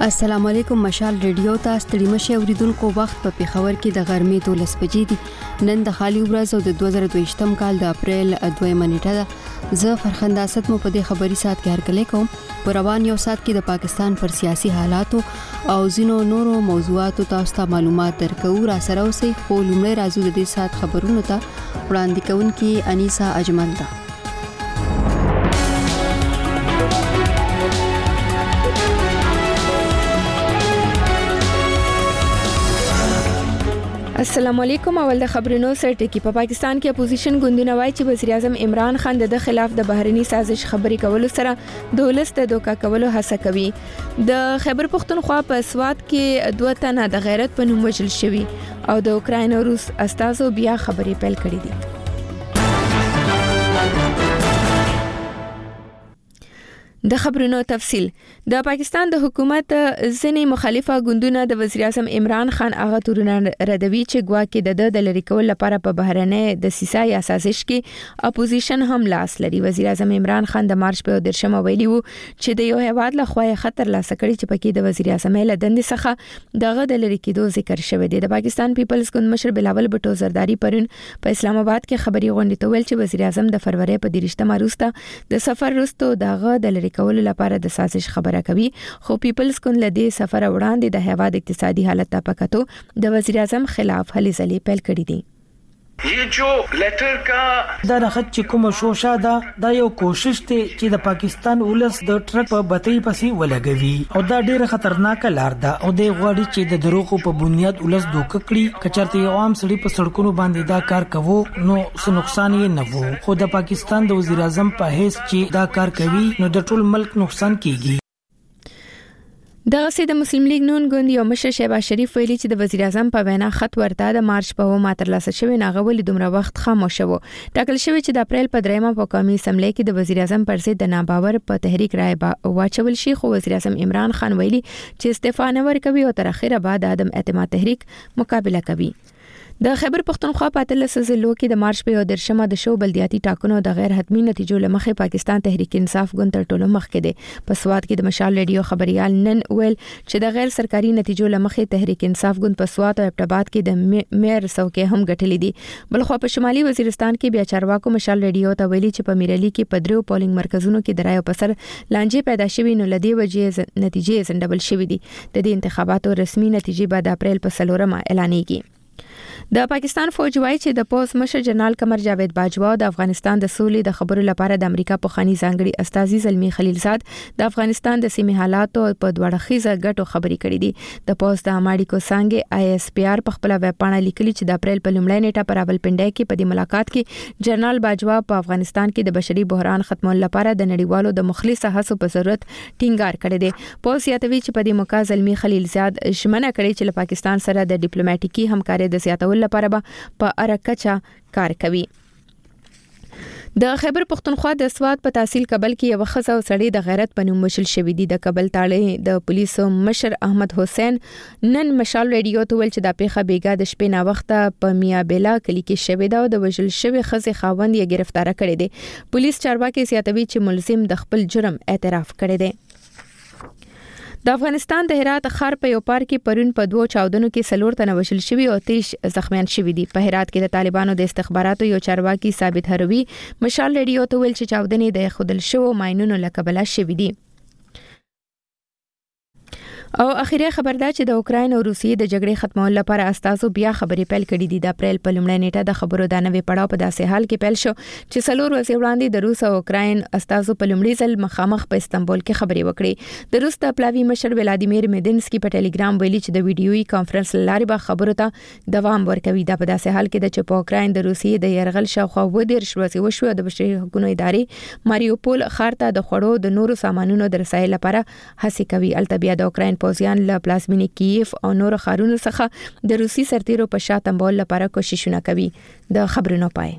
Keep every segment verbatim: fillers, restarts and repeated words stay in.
السلام علیکم. مشال ریډیو ته ستړي مشه اوریدونکو. وخت په پیښور کې د غرمې دولس بجې دي. نن د خالي ورځ او د دوه زره دوه ویشتم کال د اپریل دویمه نیټه ده. زه فرخنده اسد مو په دې خبري سات کې هرکلی کوم. په روان یو سات کې د پاکستان پر سیاسي حالاتو او ځینو نورو موضوعاتو تاسو ته معلومات درکو. را سره اوسئ. خو لومړی راځو د دې سات خبرونو ته. وړاندې کوونکې انیسا اجمل ده. السلام علیکم. اول د خبرونو سره ټکی. په پاکستان کې اپوزیشن ګوندونه وایي چې وزیر اعظم عمران خان د خلاف د بهرني سازش خبري کولو سره د ولس د دوکا کولو هڅه کوي. د خیبر پختونخوا په سوات کې دوه تنه د غیرت په نوم وژل شوي او د اوکراین او روس استازو بیا خبري پیل کړې دي. د خبرونو تفصیل. د پاکستان د حکومت ځینې مخالفه ګوندونه د وزیر اعظم عمران خان هغه تورونه ردوي چې ګواکې د د لری کول لپاره په بهرنۍ د سیسا یا سازش کې اپوزیشن هم لاس لري. وزیر اعظم عمران خان د مارچ په درشمه ویلي وو چې د یو هیواد له خوا خطر لا سکړي چې پکې د وزیر اعظم له دندې څخه دغه د لری کېدو ذکر شوی دی. د پاکستان پیپلز ګوند مشر بلاول بټو زرداری پرون په اسلام آباد کې خبري غونډه ته ویل چې وزیر اعظم د فروری په دیرشتمه وروسته د سفر وروسته دغه د لری کولو لپاره د سازش خبره کوي. خو پیپلز ګوند له دې سفر وړاندې د هیواد اقتصادي حالت ته پکاتو د وزیر اعظم خلاف هلې ځلې پیل کړې دي. یہ جو لیٹر کا دا رخت چې کوم شوشا دا دا یو کوشش ته چې د پاکستان ولس د ټرک په بتۍ پسې ولګوي او دا ډیره خطرناک لار ده او د غواړي چې د دروغو په بنیاد ولس دوک کړي. کچرته یو عام سړي په سړکونو باندې دا کار کوو نو څه نقصان یې نه وو. خو د پاکستان د وزیر اعظم په حیث چې دا کار کوي نو د ټول ملک نقصان کیږي. دغه سي د مسلم لیگ نون ګوند یو مشر شهباز شریف ویلي چې د وزیر اعظم په وینا خط ورته د مارچ په و ماتر لاسه شوی ناغولي دومره وخت خاموش وو. ټاکل شوی چې د اپریل په دریمه په قومي اسمبلی کې د وزیر اعظم پر ضد د ناباور په تحریک رائے واچول شي. خو وزیر اعظم عمران خان ویلي چې استعفا نه ورکوي او تر اخره بعد د عدم اعتماد تحریک مقابله کوي. د خیبر پختونخوا په اتلس ضلعو کې د مارچ په درشمه د شو بلدیاتي ټاکنو د غیر حتمی نتیجو لمخې پاکستان تحریک انصاف ګوند تر ټولو مخکې دی. په سوات کې د مشال ریډیو خبريال نن ویل چې د غیر سرکاري نتیجو لمخې تحریک انصاف ګوند په سوات او ابټاباد کې د میر څوکۍ هم ګټلې دي. بلخو په شمالي وزیرستان کې بیا چارواکو مشال ریډیو ته ویلي چې په میرالي کې په دریو پولینګ مرکزونو کې د رایو په سر لانجې پیدا شوې نو لدی وجې نتیجې زندبل شوې دي. د دې انتخاباتو رسمي نتیجې بعد اپریل په سلورمه اعلانېږي. د پاکستان فوج وايي چې د پوز مشر جنرال قمر جاوید باجوا د افغانستان د سولې د خبرو لپاره د امریکا په خاني ځانګړي استاذي زلمی خلیلزاد د افغانستان د سیمې حالاتو په دوړه خيزه غټو خبري کړې دي. د پوز د اماډي کو څنګه آی اس پی آر په خپل ویب پاڼه لیکلي چې د اپریل په لومړۍ نیټه پر راولپنډۍ کې په دې ملاقات کې جنرال باجوا په افغانستان کې د بشري بحران ختمولو لپاره د نړیوالو د مخلص هڅو په ضرورت ټینګار کړی دی. پوز یاتوي چې په دې موقع زلمی خلیلزاد شمنه کړي چې له پاکستان سره د ډیپلوماټیکي همکارۍ د زیاتولو لپاره به په ارکچا کار کوي. د خیبر پختونخوا د سوات په تحصیل کابل کې یو خزه او سړی د غیرت په نوم وشل شوی دی. د کابل تاړې د پولیسو مشر احمد حسین نن مشال ریډیو ته ویل چې د پیښه بیګا د شپې نا وخته په میا بیلا کلی کې شوی دا او د وشل شوی خزه خاوند یې گرفتار کړی دی. پولیس چارواکي سیاتوي چې ملزم د خپل جرم اعتراف کړی دی. د افغانستان د هرات ښار په یو پارک کې پرون په دوه چاودنو کې سلور تنه وشل شوی او تیش زخمیان شوی دي. په هرات کې د طالبانو د استخباراتو یو چارواکي ثابت هروي مشال ریډیو ته ویل چې چاودنې د خودل شو ماينونو لکبله شوی دي. او اخیری خبر ده چې د اوکراین او روسیې د جګړې ختمولو لپاره استازو بیا خبري پیل کړې دي. د اپریل په لومړۍ نیټه د خبرو د نوې پړاو په داسې حال کې پیل شو چې څلور ورځې وړاندې د روس او اوکراین استازو په لومړي ځل مخامخ په استانبول کې خبري وکړې. د روس د پلاوی مشر ولادیمیر میدنسکي په ټلګرام ویلي چې د ویډیويي کانفرنس لارې به خبرو ته دوام ورکوي. دا په داسې حال کې چې په اوکراین د روسیې د يرغل شاوخوا و ډیر شوځي وشو د بشري حقوقو ادارې ماریوپول ښار ته د خوړو د نورو سامانونو د رسایل لپاره هڅه کوي. البته د اوکراین پوځیان له پلازمینې کیف او نور ښارونو څخه د روسي سرتیرو په شا تنبول لپاره کوششونه کوي. د خبرونو پای.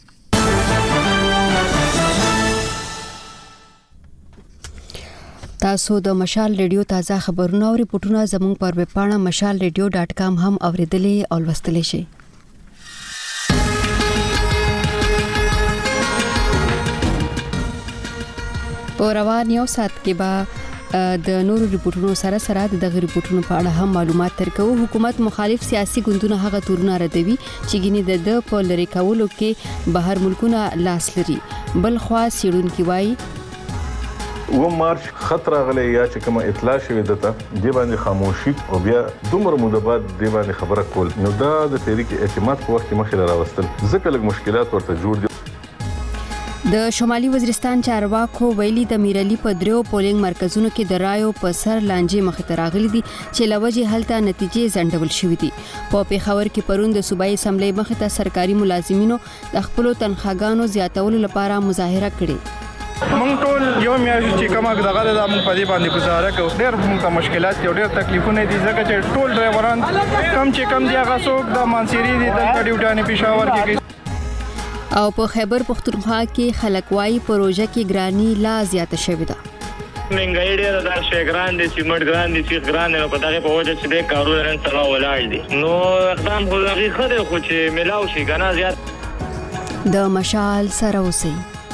تاسو د مشال ریډیو تازه خبرونه او ریپورتونه زموږ پر ویب پاڼه مشال ریډیو ډاټ کام هم اوریدلې او لوستلې شئ. په روان یو سات کې به د نورو ریپورتونو سره سره د ریپورتونو په اړه هم معلومات ترکو. حکومت مخالف سیاسي ګوندونه هغه تورونه ردوي چې ګینه د په لری کولو کې بهر ملکونه لاس لري. بل خوا سیډونکو وایي و مارچ خطر غلې یا چې کوم اطلاع شوه دته دی باندې خاموشي او بیا دومره موده بعد دی باندې خبره کول نو دا د تحریک اعتماد په وخت کې مخې راوستل ځکه لږ مشکلات ورته جوړ دي. د شمالي وزیرستان چارواکو ویلي د میرالي په دریو پولینګ مرکزونو کې د رایو په سر لانجې مخ ته راغلي دي چې لوجه هلته نتیجې زندول شوې دي. په پیښور کې پرون د صوبایي اسمبلی مخ ته سرکاري ملازمینو د خپل تنخواګانو زیاتولو لپاره مظاهره کړې. مونږ ټول یو میاشت چې کومه دغه د مونږ په دې باندې گزاره کوو ډېر مونږ ته مشکلات او ډېر تکلیفونه دي ځکه چې ټول ډرایوران کم چې کم دی هغه څوک د مانسيري دي د ډیوټانه پېښور کې او په خیبر پختونخوا کې خلک وايي پروژه کې ګرانی لا زیاته شوې ده. منګای ډېر د شګران دي سیمټ ګران دي چې ګران نه په دغه په وجه چې د کارو لرن سره ولاړ دي نو اقدام خو دغه خره خو چې ملاو شي کنه زیات د مشال سره اوسئ.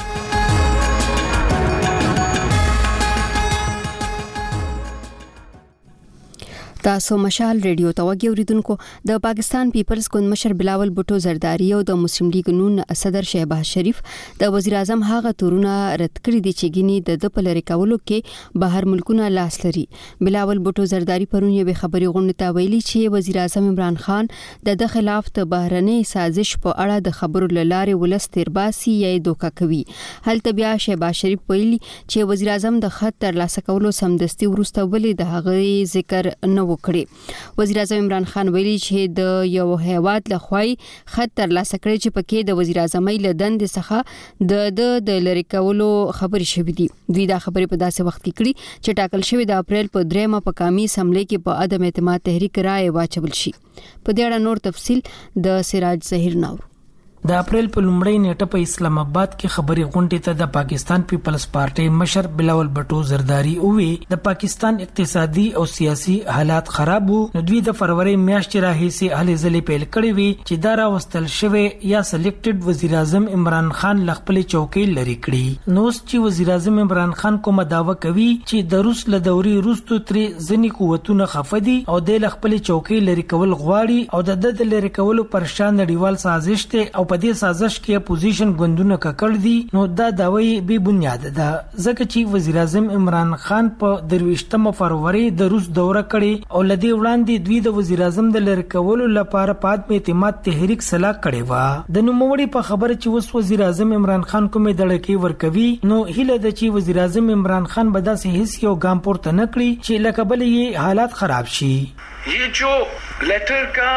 تاسو مشال ریډیو ته وګورئ اوریدونکو. د پاکستان پیپلز ګوند مشر بلاول بوټو زرداری او د مسلم لیگ نون صدر شهباز شریف د وزیر اعظم هغه تورونه رد کړی دي چې ګینی د په لری کولو کې بهر ملکونه لاس لري. بلاول بوټو زرداری پرون یو خبري غونډه ته ویلي چې وزیر اعظم عمران خان د د خلاف د بهرنۍ سازش په اړه د خبرو لاره ولست ترباسي یا دوکا کوي. هلته بیا شهباز شریف ویلي چې وزیر اعظم د خط تر لاسه کولو سمدستي ورسته ولې د هغه ذکر نه وکړي. وزیر اعظم عمران خان ویلي چې د یو هیواد لخوای خط تر لاسه کړی چې پکې د وزیر اعظم له دند څخه د د لری کولو خبرې شوې دي. دوی دا خبرې په داسې وخت کې کړي چې ټاکل شوی د اپریل په دریمه په قومي اسمبلی کې په عدم اعتماد تحریک رائے واچول شي. په دې اړه نور تفصیل د سراج ظهیر نور. د اپریل په لومړۍ نیټه په اسلام آباد کې خبري غونډې ته د پاکستان پیپلز پارټي مشر بلاول بټو زرداری اووی د پاکستان اقتصادي او سیاسي حالات خراب وو نو دوی د فروری میاشتې راهیسي هلې ځلې پیل کړې وي چې دا راوستل شوی یا سلیکټډ وزیر اعظم عمران خان لخپل چوکۍ لري کړی. نو چې وزیر اعظم عمران خان کومه داوا کوي چې د روس له دوري روستو ترې ځنی قوتونه خفدي او د لخپل چوکۍ لري کول غواړي او د د لري کولو پر شان نړیوال سازش ته او په دې سازش کې اپوزیشن ګوندونه ککړ دي نو دا داوی به بنیاد ده ځکه چې وزیر اعظم عمران خان په درويشتمه فروری د روس دوره کړي او لدی وړاندې دوی د وزیر اعظم د لری کولو لپاره پات په اعتماد تحریک سلا کړي وا. د نوموړي په خبره چې وس وزیر اعظم عمران خان کومه دړکی ورکوي نو هله د چې وزیر اعظم عمران خان به داسې هیڅ یو ګام پورته نکړي چې لکه بل یې حالات خراب شي. یہ جو لیٹر کا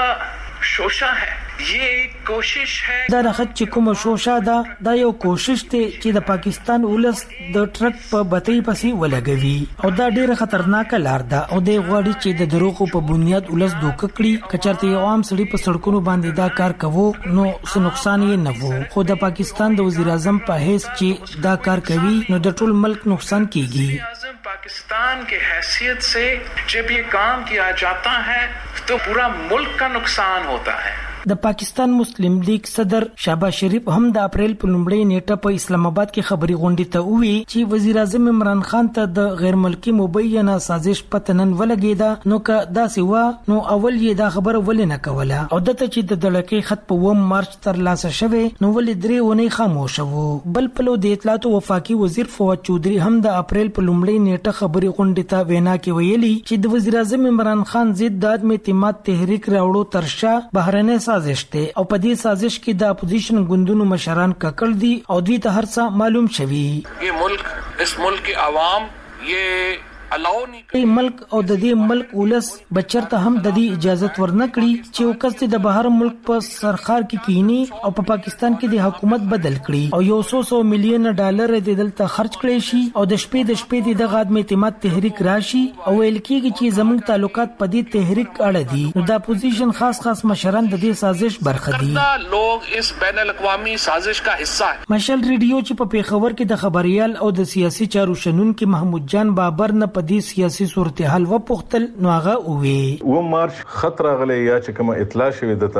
شوشہ ہے یہ کوشش ہے دا د خط چې کوم شوشا ده دا یو کوشش ته چې د پاکستان ولس د ټرک په بتۍ پسې ولګوي او دا ډیره خطرناک لار ده او د غواړي چې د دروغ په بنیاد ولس دوک کړي. کچرته یو عام سړي په سړکونو باندې دا کار کوو نو څه نقصان یې نه وو خو د پاکستان د وزیر اعظم په حیث چې دا کار کوي نو د ټول ملک نقصان کیږي. پاکستان کے حیثیت سے جب یہ کام کیا جاتا ہے تو پورا ملک کا نقصان ہوتا ہے. د پاکستان مسلم لیگ صدر شهباز شریف هم د اپریل په لومړۍ نیټه په اسلام آباد کې خبري غونډې ته وویل چې وزیر اعظم عمران خان ته د غیر ملکی مبینه سازش پتنن ولګیدا نو که دا سیوا نو اول یې دا خبره ولې نه کوله او دته چې د دړکې خط په و مارچ تر لاسه شوه نو ولې درې ونی خاموش وو. بل پلو د اطلاعات وفاقي وزیر فواد چودري هم د اپریل په لومړۍ نیټه خبري غونډې ته وینا کې ویلي چې د وزیر اعظم عمران خان ضد د عدم اعتماد تحریک راوړو ترشا بهرنۍ سازش ته او په دې سازش کې د اپوزیشن ګوندونو مشران ککړ دي او دوی ته هر څه معلوم شوی. یہ ملک اس ملک کی عوام یہ الاو نه ملک او د دې ملک ولس بچرته هم د دې اجازه ورنکړي چې وکړي د بهر ملک په سرخار کې کینی او په پاکستان کې د حکومت بدل کړي او یو سو سو میلیون ډالر د دلته خرج کړي شي او د شپې د شپې د غادم اعتماد تحریک راشي او ویل کېږي چې زموږ تعلقات په دې تحریک اړه دي نو د اپوزیشن خاص خاص مشران د دې سازش برخه دي. لوگ اس بین الاقوامی سازش کا حصہ ہے. مشال ریډیو چې په پیښور کې د خبريال او د سیاسي چارو شنن کې محمود جان بابر نه په دې سیاسي صورتحال و پختل نو هغه وی و مارچ خطر غلې یا چې کوم اطلاع شوه دته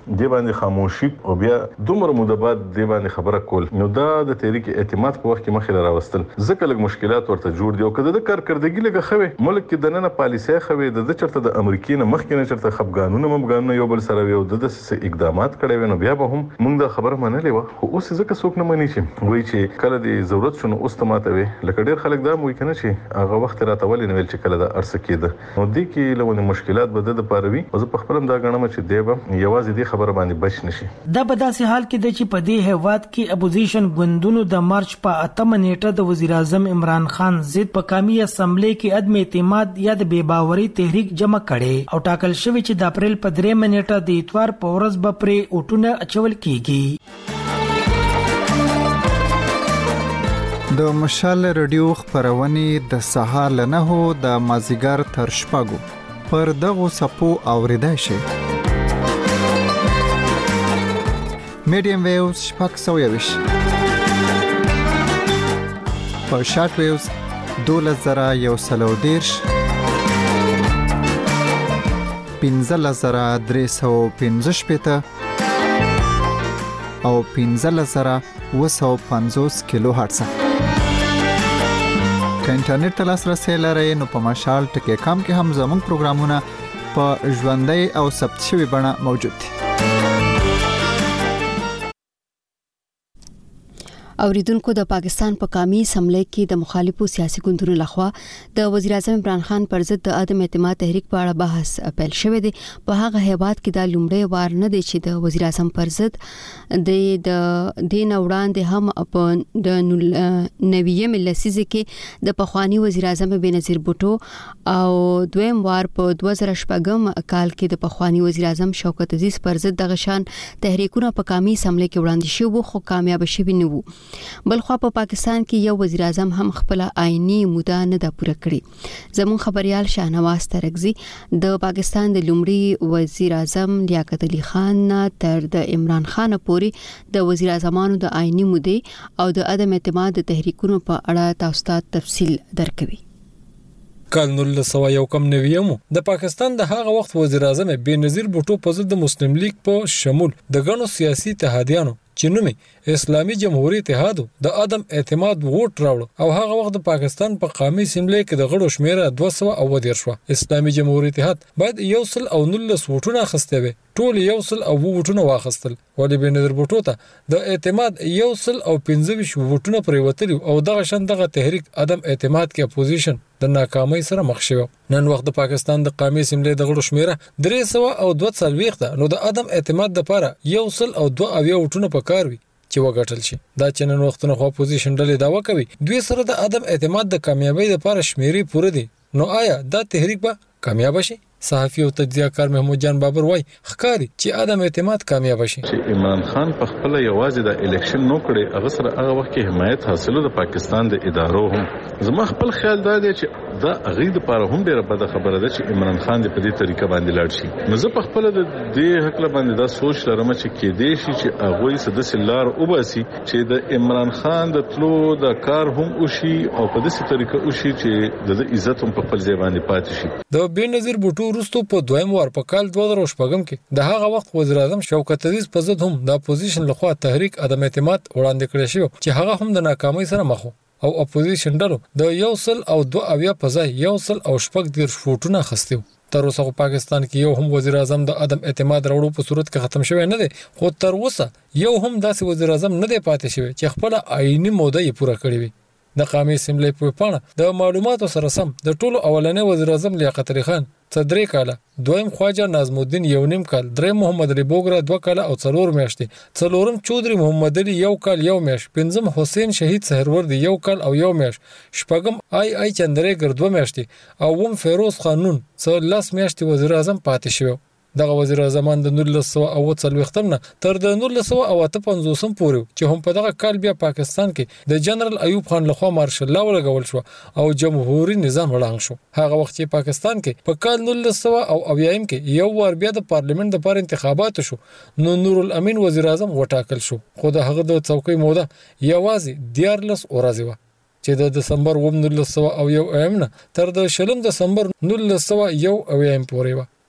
دی باندې خاموشي او بیا دومره موده بعد دی باندې خبره کول نو دا د تحریک اعتماد په وخت کې مخې راوستل ځکه لږ مشکلات ورته جوړ دي او کله د کارکردګي لږه خوي ملک کې د نن پالیسي خوي د چرته د امریکای نه مخکې نه چرته خپګانونه ممګانونه یو بل سره وي او د اقدامات کړي نو بیا به هم موږ د خبره منلې و خو اوس ځکه څوک نه مني چې وایي چې کله د ضرورت شنو اوس تماته وي لکه ډیر خلک دا موي کنه چې هغه وخت راته ولې نه ویل چې کله دا ارسه کېده نو دې کې لونه مشکلات به د پاروي او زه په خپل دا غنم چې دی به یوازې دې خبره باندې بچ نشي دا په داسې حال کې د چې په دې هیواد کې اپوزیشن ګوندونو د مارچ په اتمه نیټه د وزیر اعظم عمران خان ضد په قومي اسمبلی کې عدم اعتماد یا د بے باورۍ تحریک جمع کړي او ټاکل شوی چې د اپریل په درېمه نیټه د اتوار په ورځ به پرې اوټونه اچول کیږي. د مشال رادیو خبرونه د سهار له نه د مازیګر تر شپږو پر دغه سپو اوریدای شي. میډیم ویوز شپږ سوه یویش په شارټ ویوز دولس زره یو سل او دېرش پنځلس زره درې سوه پنځه شپېته او پنځلس زره اوه سوه پنځوس کیلو هرتز. که انټرنیټ ته لاسرسی لرئ نو په مشال ټکی کام کې هم زموږ پروګرامونه په ژوندۍ او ثبت شوي بڼه موجود دي. اوریدونکو د پاکستان په قومي اسمبلی کې د مخالفو سیاسي ګوندونو لخوا د وزیر اعظم عمران خان پر ضد د عدم اعتماد تحریک په اړه بحث پیل شوی دی. په هغه هیواد کې دا لومړی وار نه دی چې د وزیر اعظم پر ضد د د دین وړاندې هم په د نویم لسیزه کې د پخوانی وزیر اعظم بنظیر بوټو او دویم وار په دوه زره شپږم کال کې د پخوانی وزیر اعظم شوکت عزیز پر ضد دغه شان تحریکونه په قومي اسمبلی کې وړاندې شوي خو کامیاب شوي نه وو. بلخوا په پاکستان کې یو وزیر اعظم هم خپل آئینی موده نه ده پوره کړې. زمون خبريال شاهنواز ترکزی د پاکستان د لومړي وزیر اعظم لیاقت علي خان تر د عمران خان پورې د وزیر اعظمانو د آئینی موده او د عدم اعتماد تحریکونو په اړه تاسو ته تفصیل درکوي. کال نولس سوه یو کم نویمو د پاکستان د هغه وخت وزیر اعظم بنظیر بوټو په ضد مسلم لیگ په شمول د غنو سیاسي اتحادیانو چې نومي اسلامي جمهوریت اتحاد د عدم اعتماد ووټ راوړ او هغه وخت د پاکستان په قومي اسمبلی کې د غړو شمیره دوه سوه او دېرش شو. اسلامي جمهوریت اتحاد باید یو سل او نولس ووټونه اخیستي وي، ټول یو سل او ووټونه واخیستل، ولې بنظیر بوټو ته د اعتماد یو سل او پنځه ویشت ووټونه پریوتل او دغه شان دغه تحریک عدم اعتماد کې اپوزیشن د ناکامۍ سره مخ شو. نن وخت د پاکستان د قومي اسمبلی د غړو شمیره درې سوه او دوه څلوېښت ده، نو د عدم اعتماد لپاره یو سل او دوه اویا ووټونه پکار وي چې وګټل شي. دا چې نن وختونه خو اپوزیشن ډلې داوا کوي دوی سره د عدم اعتماد د کامیابی لپاره شمیرې پوره دي، نو آیا دا تحریک به کامیاب شي؟ صحافي او تجزیه‌کار محمود جان بابر وای ښکاری چې عدم اعتماد کامیاب شي. چې عمران خان په خپل یوازې د الیکشن نو کړي هغه سره هغه وخت کې حمایت حاصلو د پاکستان د ادارو هم زما خپل خیال دا دی چې دا غید لپاره هم ډیره بده خبره ده چې عمران خان دې په دې طریقه باندې لاړ شي. نو زه په خپل د دې حق باندې دا سوچ لرم چې کې دې شي چې هغه سدس لار وباسي چې د عمران خان د تلو د کار هم وشي او په دې طریقه وشي چې د عزت هم په خپل ځای باندې پاتې شي. د بنظیر بوټو وروسته په دویم وار په کال دوه زره شپږم کې د هغه وخت وزیر اعظم شوکت عزیز په ضد هم د اپوزیشن لخوا تحریک عدم اعتماد وړاندې کړی شو چې هغه هم د ناکامۍ سره مخ او اپوزیشن ډلو د یو سل او دوه اویا په ځای یو سل او شپږ دېرش ووټونه اخیستي. تر اوسه په پاکستان کې یو هم وزیر اعظم د عدم اعتماد راوړو په صورت کې ختم شوی نه دی، خو تر اوسه یو هم داسې وزیر اعظم نه دی پاتې شوی چې خپل آئینی موده یې پوره کړې وي. د قومي اسمبلی په پاڼه د معلوماتو سره سم د ټولو اولنې وزیر اعظم لیاقت علي خان صدرې کاله، دویم خواجه نظم الدین یو نیم کال، دریم محمد علي بوګرا دوه کاله او څلور میاشتې، څلورم چودري محمد علي یو کال یو میاشت، پنځم حسین شهید سحرورد یو کال او یو میاشت، شپږم آی آی چندرېګر دوه میاشتې او وم فیروز خانون څو لس میاشتې وزیر اعظم پاتې شو. دغه وزیر اعظم د نولس سوه او څلوېښتم نه تر د نولس سوه او اته پنځوسم پورې چې هم په دغه کال بیا پاکستان کې د جنرال ایوب خان لخوا مارشل لا ولګول شو او جمهوریت نظام وړاندې شو. هغه وخت چې پاکستان کې په کال نولس سوه او اویایم کې یو وار بیا د پارلیمنت لپاره انتخابات شو، نو نور الامین وزیر اعظم وټاکل شو، خو د هغه د څوکۍ موده یوازې دیارلس ورځې وه چې د دسمبر اووم نولس سوه او یو اویم نه تر د شلم دسمبر نولس سوه یو اویم پورې وه.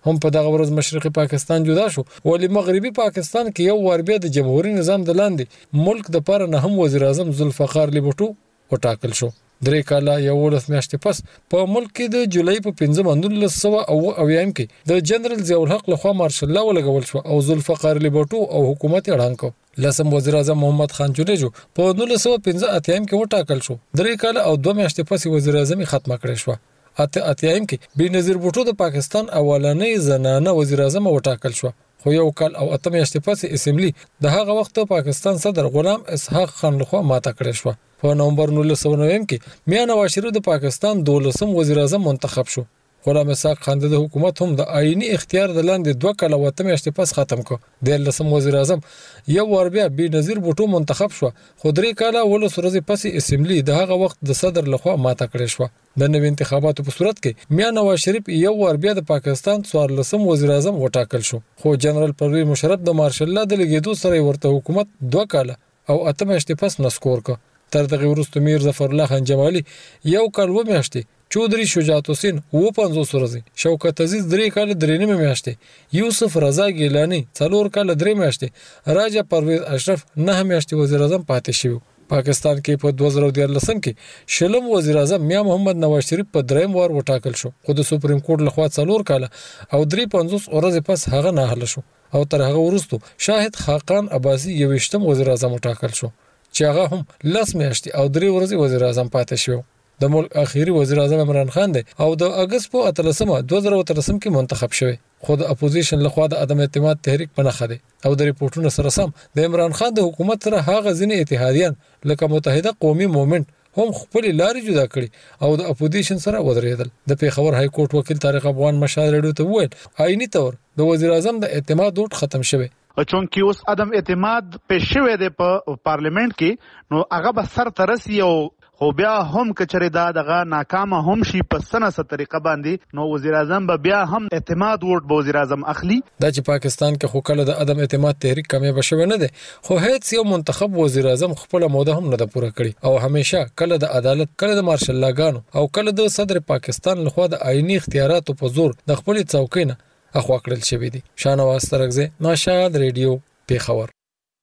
هم په دغه ورځ مشرقي پاکستان جدا شو ولې مغربي پاکستان کې یو وار بیا د جمهوریت نظام د لاندې ملک د پر نه هم وزیر اعظم ذوالفقار علی بھټو وټاکل شو. درې کاله یو ولس میاشتې پس په ملک کې د جولای په پنځم نولس سوه او اویایم کې د جنرال ضیاء الحق لخوا مارشل لا ولګول شو او ذوالفقار علی بھټو او حکومت یې اعلان کړ. لسم وزیر اعظم محمد خان جونیجو په نولس سوه پنځه اتیا کې وټاکل شو. درې کاله او دوه میاشتې پس وزیر اعظم ختمه کړې شو. اته اتیا کې بنظیر بھټو د پاکستان اولنۍ زنانه وزیر اعظم وټاکل شو. خو یو کال او اته میاشتې پس اسمبلی د هغه وخت پاکستان صدر غلام اسحاق خان لخوا ماته کړې شو. په نومبر نولس سوه نویم کې میاں نواز شریف د پاکستان دولسم وزیر اعظم منتخب شو. غلام اسحاق خان د حکومت هم د آئینی اختیار د لاندې دوه کاله او اته میاشتې پس ختم کړ. د لسم وزیر اعظم یو ور بیا بنظیر بھټو منتخب شو. خو درې کاله ولس ورځې پس اسمبلی د هغه وخت د صدر لخوا ماته کړې شو. د نوي انتخاباتو په صورت کې میاں نواز شریف یو ور بیا د پاکستان څوارلسم وزیر اعظم وټاکل شو. خو جنرال پرویز مشرف د مارشل لا د لګیدو سره ورته حکومت دوه کاله او اته میاشتې پس نسکور کړ. تر دغه وروسته میر ظفر الله خان جمالي یو کال و میاشتې، چودري شجاعت حسین و پنځوس ورځې، شوکت عزیز درې کال درې نیمه میاشتې، یوسف رضا ګیلانی څلور کال درې میاشتې، راجا پرویز اشرف نه میاشتې وزیر اعظم پاتې شو. پاکستان کې په دوه زره دیارلسم کې شلم وزیر اعظم میاں محمد نواز شریف په دریم وار وټاکل شو، خو د سپریم کورټ لخوا څلور کال او درې پنځوس ورځې پس هغه نه حل شو او تر هغه وروسته شاهد خاقان عباسی یویشتم وزیر اعظم وټاکل شو چې هغه هم لس میاشتې او درې ورځې وزیر اعظم پاتې شو. د ملک اخیری وزیر اعظم عمران خان دی او د اگست په اتلسمه دوه زره اتلسم کې منتخب شوی، خو د اپوزیشن لخوا د عدم اعتماد تحریک په نخښه دی او د ریپورتونو سره سم د عمران خان د حکومت سره هغه ځینې اتحادیان لکه متحده قومي مومنت هم خپل لارې جدا کړي او د اپوزیشن سره ودرېدل. د پیښور های کورټ وکیل طارق افغان مشال رډیو ته وویل آئینی طور د وزیر اعظم د اعتماد وټ ختم شوی، چونکی اوس عدم اعتماد پیش شوی دی په پارلیمنت کې، نو هغه به سر ترسي او خو بیا هم کچره دا دغه ناکامه هم شي په سنه طریقه باندې، نو وزیر اعظم به بیا هم اعتماد ووټ به وزیر اعظم اخلي. دا چې پاکستان کې خو کله د عدم اعتماد تحریک کامیاب شوی نه دی، خو هیڅ یو منتخب وزیر اعظم خپل موده هم نه ده پوره کړی او همیشه کله د عدالت، کله د مارشل لاګانو او کله د صدر پاکستان لخوا د آئینی اختیاراتو په زور د خپل څوکۍ نه اخوا کړل شوی دی. شانواز ترغزه، ناشاد ریډیو، پیښور.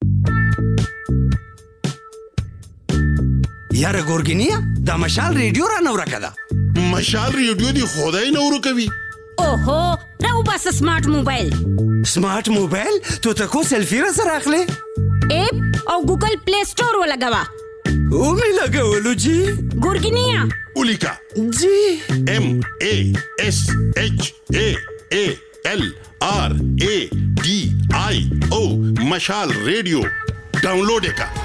یاره ګورګینیا دا مشال ریډیو را نو راکړه. مشال ریډیو دی خدای نو ورکوي. اوهو راو بس سمارټ موبایل. سمارټ موبایل ته ته کو سیلفی را سره اخلي؟ اپ او ګوګل پلی سٹور ولګوا. او می لګولو جی ګورګینیا اولیکا جی ام ا اس اچ ا ا ال آر ا ډي آی او مشال ریډیو ډاونلوډ وکړه.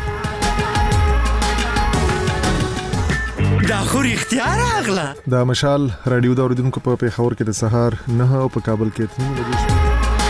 دا خو اختیار اغلا. دا مشال رادیو دا اوریدونکو په پیښور کې د سهار نه او په کابل کې تنو بجې شو.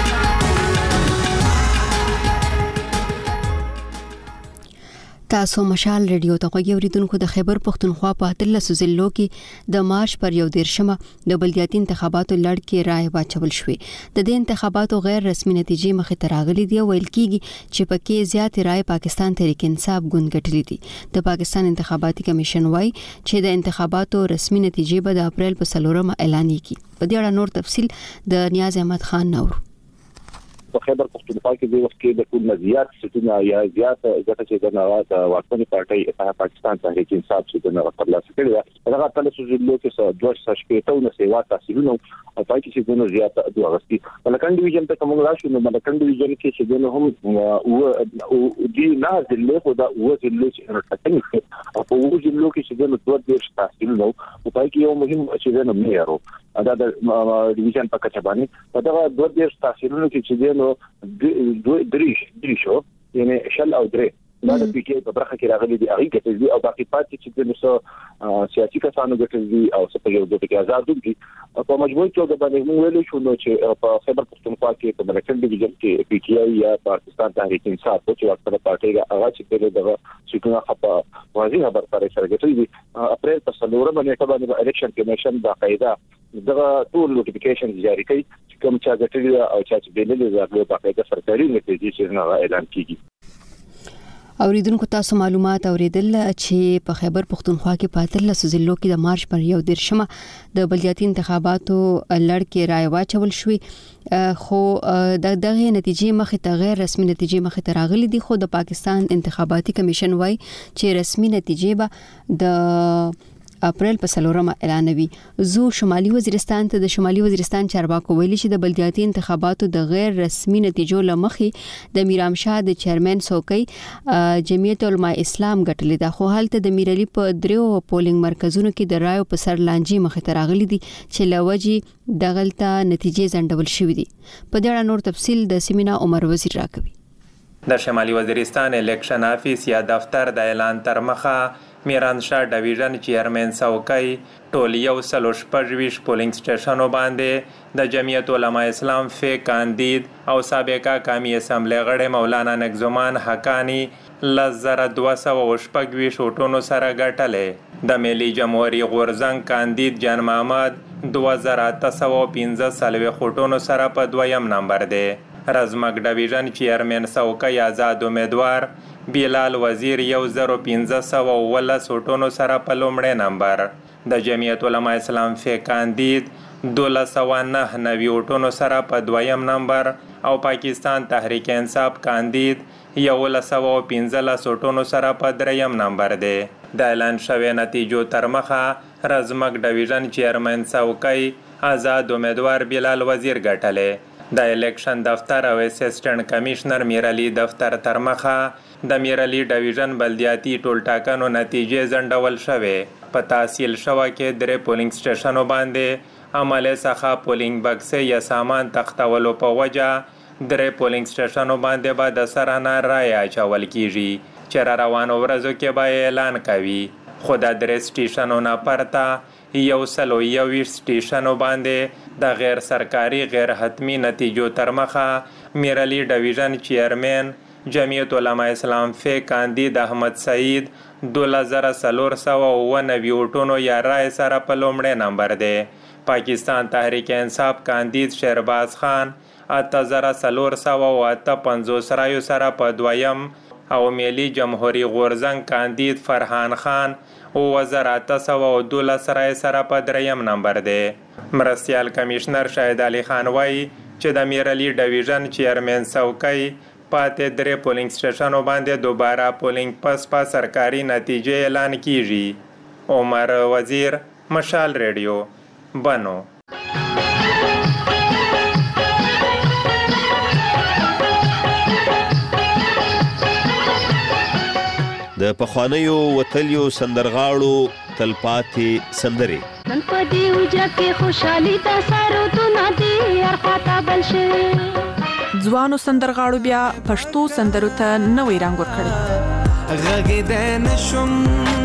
تاسو مشال ریډیو ته غوږی اوریدونکو د خیبر پختونخوا په اتلس ضلعو کې د مارچ پر یو دیرشمه د بلدیاتي انتخاباتو لړ کې رائے واچول شوې. د دې انتخاباتو غیر رسمي نتیجې مخې ته راغلي دي او ویل کېږي چې پکې زیاتې رائے پاکستان تحریک انصاف ګوند ګټلې دي. د پاکستان انتخاباتي کمیشن وايي چې د انتخاباتو رسمي نتیجې به د اپریل په څلورمه اعلان کیږي. په دې اړه نور تفصیل د نیاز احمد خان نور. په خیبر پختونخوا کې د وخت کې د ټول مزیات ستونه یا زیات ځکه چې د نواز واکمنې پارټۍ اتحاد پاکستان تحریک انصاف چې د ترلاسه کړی دا هغه تل څه ضلع کې څو دوه شپږ نه سیوا تحصیلونه او پای کې چې د زیات دوه غستی ملکان ډیویژن ته کوم راشي نو ملکان ډیویژن کې چې د هم او دی نه ضلع خو دا او ضلع چې راټکني او په او ضلع کې چې د دوه ډیر تحصیلونه او پای کې یو مهم چې د میارو دا د ډیویژن په کچه باندې په دا دوه ډیر تحصیلونه کې چې د دوه دریش دریشو یعنی شل او درې دا د پی کې په برخه کې راغلي دي هغه کې دي او باقي پاتې چې د نو سیاسي کسانو ګټل دي او څه په یو ځای کې آزاد دي په مجموعي توګه باندې موږ ویل شو نو چې په خیبر پختونخوا کې په ملکن ډیویژن کې پی ټی آی یا پاکستان تحریک انصاف چې وکړه پارټي هغه چې دغه څنګه خپه واضح خبر پرې سره ګټل دي اپریل په څلورمه نیټه باندې الیکشن کمیشن باقاعده دغه ټول نوټیفیکیشن جاری کړي چې کوم چې ګټل او چې بیلل زړه باقاعده سرکاري نتیجې چې نه اعلان کیږي. اوریدونکو تاسو معلومات اوریدل چې په خیبر پختونخوا کې په اتلس ضلعو کې د مارچ پر یو دیرشمه د بلدیاتي انتخاباتو لړ رای واچول شوې، خو د دغه نتیجې مخې ته غیر رسمي نتیجې مخې ته راغلي دي. خو د پاکستان انتخاباتي کمیشن وايي چې رسمي نتیجې به د اپریل په څلورمه اعلانوي. زو شمالي وزیرستان ته د شمالي وزیرستان چارواکو ویلي چې د بلدیاتي انتخاباتو د غیر رسمي نتیجو لمخې د میرام شاه د چیرمن څوکۍ جمعیت علماء اسلام ګټلې ده، خو هلته د میرعلی په دریو پولینګ مرکزونو کې د رایو په سر لانجې مخې ته راغلي دي چې لوجې دغلته نتیجې ځنډول شوې دي. په دې اړه نور تفصیل د سیمینا عمر وزیر راکوي. د شمالي وزیرستان الیکشن افیس یا دفتر د اعلان تر مخه میران شاه ډیویژن چیرمن څوکۍ ټول یو سلو شپږویشت پولینګ سټیشنو باندې د جمعیت علماء اسلام فی کاندید او سابقه قومي اسمبلی غړی مولانا نګزمان حقانی لزر دوه سوه شپږویشت ووټونو سره ګټلې. د ملي جمهوریت غورځنګ کاندید جان محمد دوه زره اته سوه پنځه څلوېښت ووټونو سره په دویم نمبر دی. رزمک ډیویژن چیرمن څوکۍ آزاد امیدوار بیلال وزیر یو زرو پنځه سوه اوولس ووټونو سره په لومړی نمبر. د جمعیت علماء اسلام فی کاندید دولس سوه نهه نوي ووټونو سره په دویم نمبر او پاکستان تحریک انصاف کاندید یولس سوه پنځلس ووټونو سره په دریم نمبر دی. د اعلان شوی نتیجو تر مخه رزمک ډیویژن چیرمن څوکۍ آزاد امیدوار بیلال وزیر ګټلې. د الیکشن دفتر او اسسټنټ کمشنر میرعلی دفتر تر مخه د میرعلی ډیویژن بلدیاتي ټولټاکنو نتیجې ځنډول شوې. په تحصیل شوه کې درې پولینګ سټیشنو باندې عملې څخه پولینګ بکسې یا سامان تختولو په وجه درې پولینګ سټیشنو باندې به د سره نه رای اچول کیږي چې را روانو ورځو کې به اعلان کوي. خو د درې سټیشنو نه پرته یو سلو یوویشت سټیشنو باندې د غیر سرکاري غیر حتمی نتیجو تر مخه میرعلی ډیویژن چیرمن جمعیت علماء اسلام فی کاندید احمد سعید دولس زره څلور سوه اووه نوي ووټونو یا رای سره په لومړی نمبر دی. پاکستان تحریک انصاف کاندید شهرباز خان اته زره څلور سوه او اته پنځوس رایو سره په دویم او ملي جمهوریت غورځنګ کاندید فرحان خان اووه زره اته سوه او دولس رای سره په دریم نمبر دی. مرستیال کمشنر شاهد علي خان وایي چې د میرعلی ډیویژن چیرمن څوکۍ پاتې درې پولینګ سټیشنو باندې دوباره پولینګ پس په سرکاري نتیجې اعلان کیږي. عمر وزیر، مشال ریډیو، بنو. د پخوانیو وتلیو سندرغاړو تلپاتې سندرې نن په دې وجه کې خوشحالي د سرودونه دي هر خواته بل شي. ځوانو سندرغاړو بیا پښتو سندرو ته نوې رنګ ورکړی. غږېدی نشم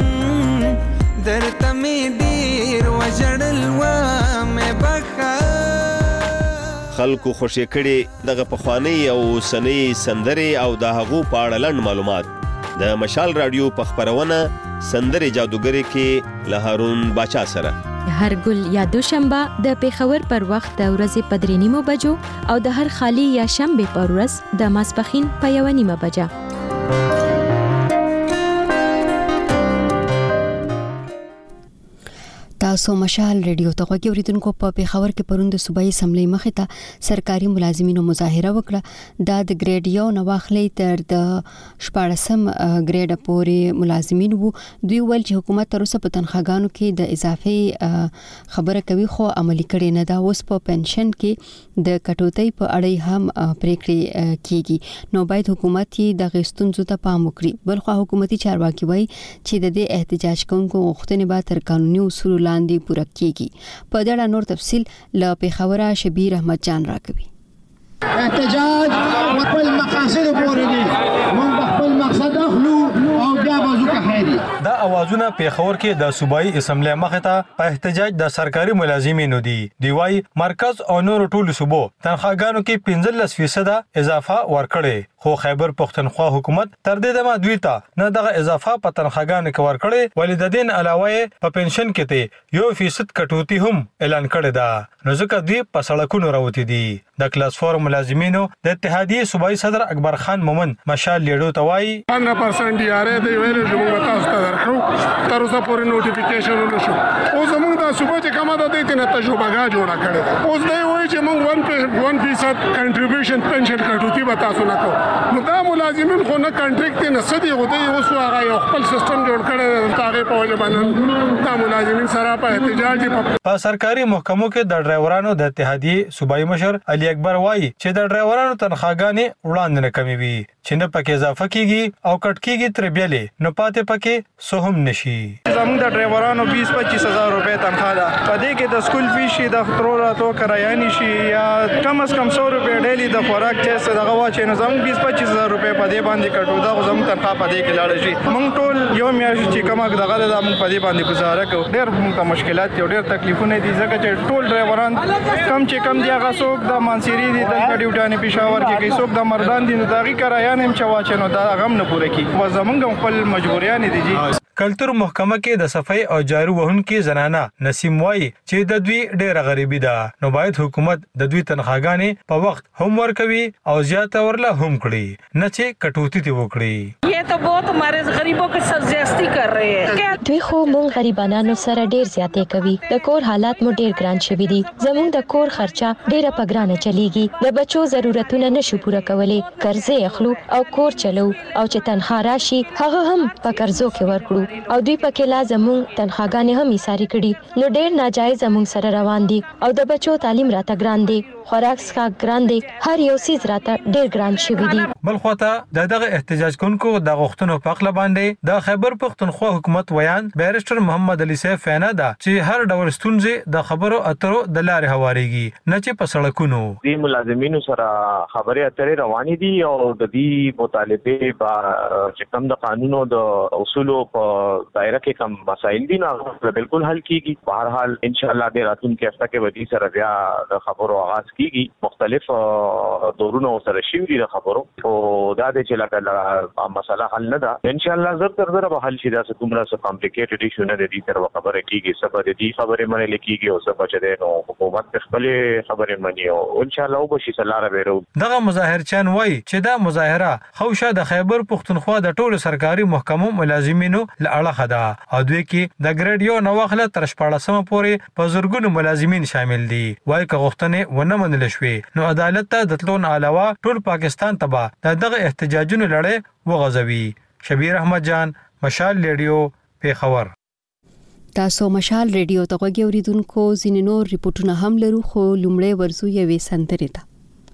درته مې ډېر وژړل ومې بخښه. خلکو خوشې کړي دغه پخوانۍ او اوسنۍ سندرې او د هغو په اړه لنډ معلومات د مشال رادیو په خپرونه سندرې جادوګرې کې له هارون باچا سره هر ګل یا دوشنبه د پیښور پر وخت د ورځې په درې نیمو بجو او د هر خالی یا شنبه پر ورځ د ماسپښین په یوه نیمه بجه. تاسو مشال ریډیو ته غوږی اوریدونکو. په پیښور کې پروند صوبایي اسمبلی مخې ته سرکاري ملازمینو مظاهره وکړه. دا د ګریډ یو نه واخلې تر د شپاړسم ګریډ پورې ملازمین وو. دوی ویل چې حکومت تر اوسه په تنخواګانو کې د اضافي خبره کوي خو عملي کړي نه ده. اوس په پنشن کې د کټوتۍ په اړه هم پریکړې کیږي، نو باید حکومت یې د غستونزو ته پام وکړي. بلخو حکومتي چارواکي وایي چې د دې احتجاج کوونکو غوښتنې به تر قانوني اصولو لاندې پوره کیږي. په دې اړه نور تفصیل له پیښوره شبیر احمد جان راکوي. احتجاج خپل مقاصد پورې دي، موږ خپل مقصد اخلو او بیا بازو کا خیری. دا اوازونه پیښور کې د صوبایي اسمبلی مخې ته په احتجاج د سرکاري ملازمینو دي. دی وايي مرکز او نور ټولو صوبو تنخواګانو کې پنځلس فیصد اضافه ورکړي، خو خیبر پښتونخوا حکومت تر دې دمه دوی ته نه دغه اضافه په تنخواګانو کې ورکړي ولې د دین علاوه په پنشن کې ته یو فیصد کټوتی هم اعلان کړی دا نو ځکه دوی په سړکونو راوتی دي د کلاس فور ملازمینو د اتحادیه صوبایي صدر اکبر خان مومن مشال لیډو ته وایي پندرہ پرسنٹ یې اره دی ویل زموږ تاسو ته درکړو تر اوسه پورې نوټیفیکیشن ونشو او زموږ د صوبې چې کومه ده دې نه تجربه جوړه کړې ده اوس دی وایي چې موږ ون فیصد کنټریبیوشن پنشن کټوتی به تاسو نه کوو نو دا ملازمین خو نه کنټریکټ نه سدي غوډي اوس هغه یو خپل سیستم جوړ کړی دی هغه په وجه باندې دا ملازمین سره په احتجاج په سرکاري محکمو کې د ډرایورانو د اتحادیه صوبایي مشر علي اکبر وایي چې د ډرایورانو تنخواګانې وړاندې نه کمې وي چې نه پکې اضافه کیږي او کټ کیږي تر بیلې نو پاتې پکې سهم نشي زموږ د ډرایورانو بیس پچیس هزار روپے تنخواه ده په دې کې د سکول فیس شي د ترو راتو کرایه نشي یا کم از کم سو روپے ډیلی د خوراک چې دغه واچې نو زموږ بیس پچیس هزار روپے په دې باندې کټو دا زموږ تنخواه په دې کې لاړ شي موږ ټول یو میاشت چې کومه دغه د موږ په دې باندې گزاره کوو ډېر موږ ته مشکلات دي ډېر تکلیفونه دي ځکه چې ټول ډرایوران کم چې کم دی هغه څوک د مانسيري دي د ډیوټانې پېښور کې کوي څوک د مردان دي نو دغه کرایه نیم چواچ نو دا غم نه پوره کی و زمونږ خپل مجبوریان دي جی کلتور محکمه کې د صفای او جارو وهونکو زنانه نسیم وای چې د دوی ډېر غریبي ده نو باید حکومت د دوی تنخواګانې په وخت هم ورکوي او زیاته ورله هم کړي نه چې کټوتی تی وکړي یہ تو بہت ہمارے غریبوں کے ساتھ زیاستی کر رہے ہیں دوی خو مونږ غریبانو سره ډېر زیاتې کوي د کور حالات مو ډېر ګران شوي دي زموږ د کور خرچه ډېره په ګرانه چلیږي د بچو ضرورتونه نشو پوره کولی قرضې اخلو او کور چلو او چې تنخوا راشي هغه هم په قرضو کې ورکړو او دوی پکې لازم تنخواګانې هم ایساري کړي نو ډېر ناجایز زموږ سره روان دي او د بچو تعلیم راته ګران دي خوراک څښاک ګران دي هر یو سیز راته ډېر ګران شوي دي بل خواته د دغه احتجاج کوونکو د غوښتنو په اړه باندې د خیبر پښتونخوا حکومت ویان بیرسټر محمد علي سیف فینا دا چې هر ډول ستونزې د خبرو اترو د لارې هواريږي نه چې په سړکونو دي ملازمینو سره خبرې اترې روانې دي او د دې مطالبه په چې کوم د قانونو د اصولو په دایره کې کوم مسایل دي نو بالکل حل کیږي په هر حال ان شاء الله د راتلونکي هفته کې ودی سره بیا د خبرو آغاز کیږي مختلف دورونه سره شي دي د خبرو او دا د چې لکه مسله حل نه ده ان شاء الله زر تر زر به حل شي دا څه کومه څه کمپلیکیټډ ایشو نه دي تر خبره کیږي سبا د دې خبره منل کیږي او سبا چې د نو حکومت خپل خبره مني او ان شاء الله وبشي سلاره بیرو دغه مظاهر چان وای چې دا مظاهره خوشه د خیبر پښتونخوا د ټولو سرکاري محکمو ملازمینو لړخه ده او دوی کې د ګریډ یو نوخله تر شپاړسمه پورې په زورګونو ملازمین شامل دي وای که غوښتنې ونه منل شوې نو عدالت ته د تلون علاوه ټول پاکستان تبا دغه احتجاجونو لړۍ وغځوي شبیر احمد جان مشال ریډیو پیښور تاسو مشال ریډیو ته غوږی اوریدونکو ځینې نور ریپورتونه هم لرو خو لومړی ورزو یوې سندرې ته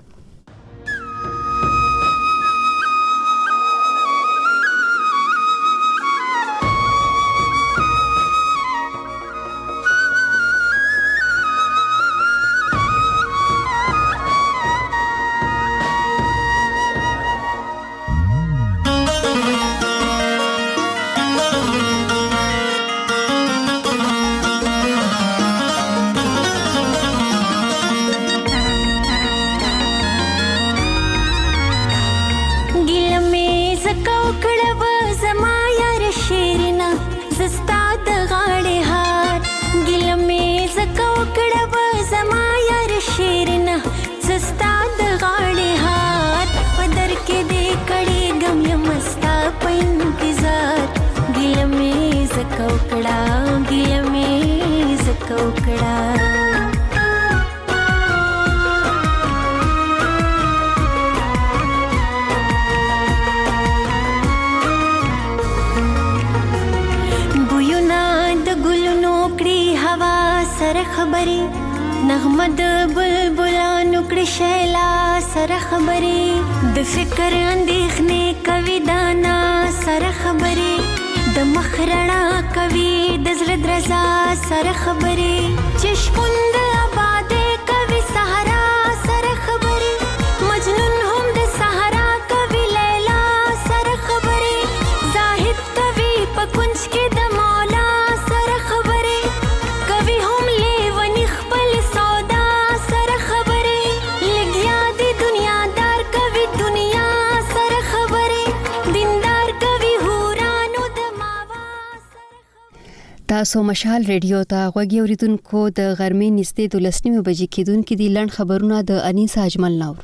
خبري نغمه د بلبلانو کړي شیلا سره خبري د فکر اندېښنې کوي دانا سره خبري د مخرنا کوي د زړه درزا سره خبري چې شپون د آبادې کوي صحرا سره خبري مجنون هم د صحرا کوي لیلا سره خبري زاهد کوي په کنج کې د مولا سره خبري کوي هم تاسو مشال ریډیو ته غوږی اوریدونکو د غرمې نږدې دولس نیمه بجې کېدونکې دي لړ خبرونه د انیسا اجمل نور.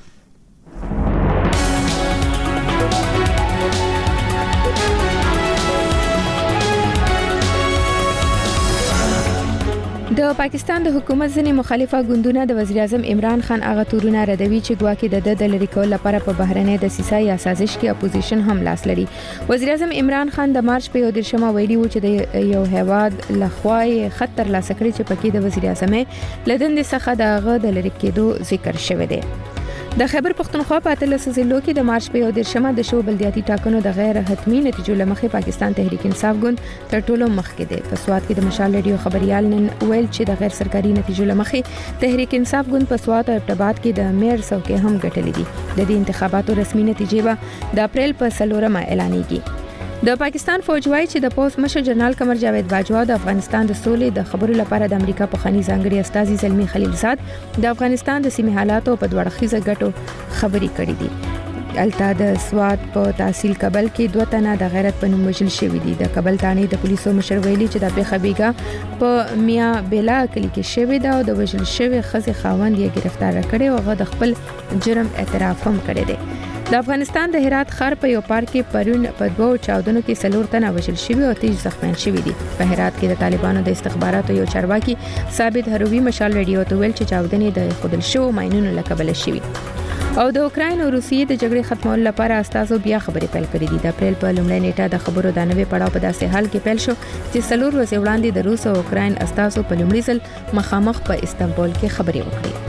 د پاکستان د حکومت ځینې مخالفه ګوندونه د وزیر اعظم عمران خان هغه تورونه ردوي چې ګواکې د د لری کول لپاره په بهرنۍ دسیسه یا سازش کې اپوزیشن هم لاس لري. وزیر اعظم عمران خان د مارچ په یو دیرشمه ویلي و چې د یو هیواد لخوای خطر لاس کړی چې پکې د وزیر اعظم لدند څخه دغه د لری کېدو ذکر شوی دی. د خیبر پختونخوا په اتلس ضلعو کې د مارچ په یو دیرشمه د شو بلدیاتي ټاکنو د غیر حتمی نتیجو لمخې پاکستان تحریک انصاف ګوند تر ټولو مخکې دی. په سواد کې د مشال ریډیو خبريال نن ویل چې د غیر سرکاري نتیجو لمخې تحریک انصاف ګوند په سواد او ابتدابات کې د میر څوکۍ هم ګټلې دي. د دې انتخاباتو رسمي نتیجې به د اپریل په څلورمه اعلانېږي. د پاکستان فوج وايي چې د پوز مشر جنرال قمر جاوید باجوا د افغانستان د سولې د خبرو لپاره د امریکا په خني ځانګړي استاذي زلمی خلیلزاد د افغانستان د سیمې حالاتو په دوه اړخیزه ګټو خبري کړې دي. التا د سواد په تحصیل کابل کې دوه تنه د غیرت په نوم وژل شوی دي. د کابل تانې د پولیسو مشر ویلي چې د بخبيګا په میا بیلا کلی کې شوی دا او د وژل شوی خزي خاوند یې گرفتار کړي او هغه د خپل جرم اعتراف هم کړی دی. د افغانستان د هرات ښار په یو پارک کې پرون په دوه چاودنو کې څلور تنه وژل شوي او تیز زخمیان شوي دي. په هرات کې د طالبانو د استخباراتو یو چارواکي ثابت هروي مشال ریډیو ته ویل چې چاودنې د خودل شو ماینونو له کبله شوي. او د اوکراین او روسیې د جګړې ختمولو لپاره استازو بیا خبرې پیل کړې دي. د اپریل په لومړۍ نیټه د خبرو د نوې پړاو په داسې حال کې پیل شو چې څلور ورځې وړاندې د روس او اوکراین استازو په لومړي ځل مخامخ په استانبول کې خبرې وکړې.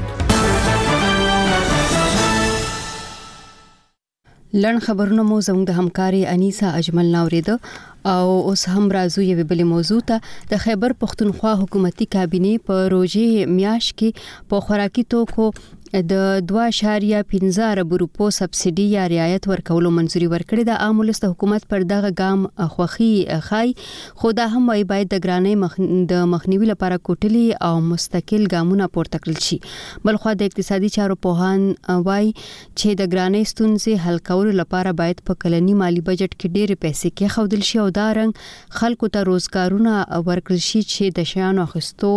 لړ خبرونه مو زموږ د همکاري انیسا اجمل ناوریده او اوس هم راځو یوه بلې موضوع ته. د خیبر پختونخوا حکومتي کابینې په روزي میاش کې په خوراکي توکو د دوه اعشاریه پنځه ارب روپو سبسیډي یا رعایت ورکولو منځوري ورکړې ده. عام ولس د حکومت پر دغه ګام خوخي خای خو دا هم وايي باید د ګرانۍ مخ د مخنیوي لپاره کوټلي او مستقل ګامونه پورته کړل شي. بلخو د اقتصادي چارو پوهان وايي چې د ګرانۍ ستونزې حل کولو لپاره باید په کلني مالی بجټ کې ډېر پیسې کې خودل شي او دا رنګ خلکو ته روزګارونه ورکړل شي چې د شیانو اخیستو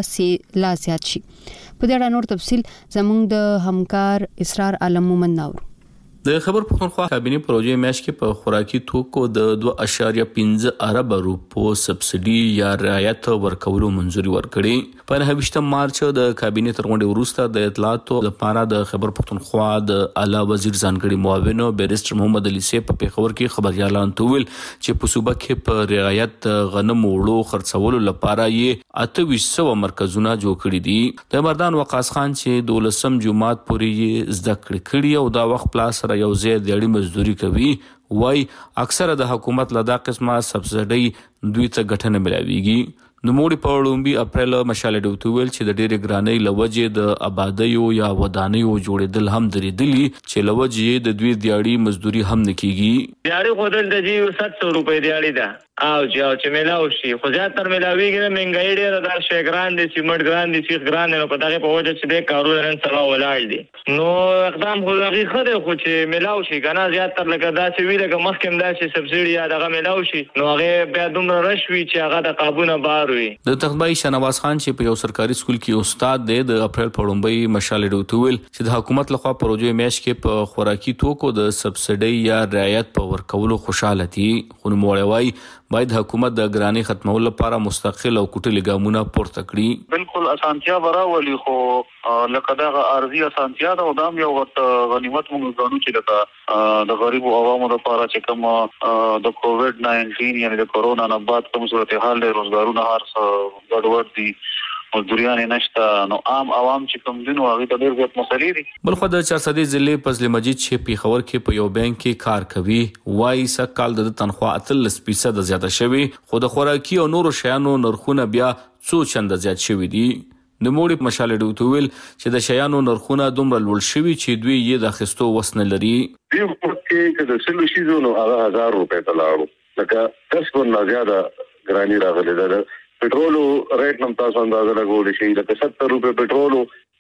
وسې لا زیات شي. په دې اړه نور تفصیل زموږ د همکار اسرار عالم مومن ناور. د خبر پختونخوا کابینې پروژې میاش کې په خوراکي توکو د دوه اعشاریه پنځه ارب روپو سبسیډي یا رعایت ورکولو منځوري ورکړي. په نهه مارچ د کابینې تر غونډې وروسته د اطلاعاتو لپاره د خبر پختونخوا د اعلی وزیر ځانګړي معاون بیرسټر محمد علي سیف په پیښور کې خبريالان ته ویل چې په صوبه کې په رعایت غنم وړو خرڅولو لپاره یې اته ویشت سوه مرکزونه جوړ کړي دي. د مردان وقاص خان چې دولسم جمعات پورې زده کړې کړي او دا وخت پلاس یو ځای د اړې مزدوري کوي وای اکثره د حکومت له دا قسمه سبسیډي دوی ته ګټنه ملاويږي. نو موږ په لومبي اپریل مشال ډیوټ ویل چې د ډېرې ګرانۍ لوجې د آبادیو یا ودانیو جوړېدل هم درېدلی چې لوجې د دوی دیاړي مزدوري هم نکېږي. دیاړي خودل د جیو سات سو روپۍ دیاړي ده او چې چې ملاو شي خو زیاتره ملاویږي نه منګای ډیره د شي ګران دي سیمټ ګران دي سیخ ګران نه په دغه په وجه چې د کارونه نن سبا ولاړ دي نو اقدام خو هغه خره خو چې ملاو شي کنه زیاتره لکه داسې وی لکه مخکم داسې سبسیډي یا دغه ملاو شي نو هغه بیا دومره رشوي چې هغه د قابونه بار وي. د تخبای شنواز خان چې په یو سرکاري سکول کې استاد دی د اپریل په لومبي مشال ډیوټ ویل چې د حکومت لخوا پروژې میاش کې په خوراکي توکو د سبسیډي یا رعایت په ورکولو خوشاله دي. خو نو وایي باید حکومت د ګرانۍ ختمولو لپاره مستقل او کوټلي ګامونه پورته کړي. بالکل اسانتیا براولي خو لکه دا ارزي اسانتیا دا ودام یو غنیمت موږ غواړو چې لکه د غریبو عوامو لپاره چې کوم د کووډ ناینټین یعنی د کورونا نه بعد کوم صورتحال له روزګارونو هر څه ګډوډ دي مزدوریان نشته نو عام عوام چې کوم دین او هغه ته ډېر زیات مسلې دي. بلخو د چارسدي ضلع فضل مجید چې پیښور کې په یو بانک کې کار کوي وایي سکهال د تنخواه اتلس فیصد زیاته شوی خو د خوراکي او نورو شیانو نرخونه بیا څو چنده زیات شوی دي. د موړي مشال ډیوټ ویل چې د شیانو نرخونه دومره لوړ شوی چې دوی یې د اخیستو وس نه لري. یو کې چې د سلو شي زونو هغه هزار روپے ته لاړو لکه تاسو نه زیاده ګرانی راغلی ده. پټرول ریټ نم تاسو اندازه لګول شي لکه ستر روپے پټرول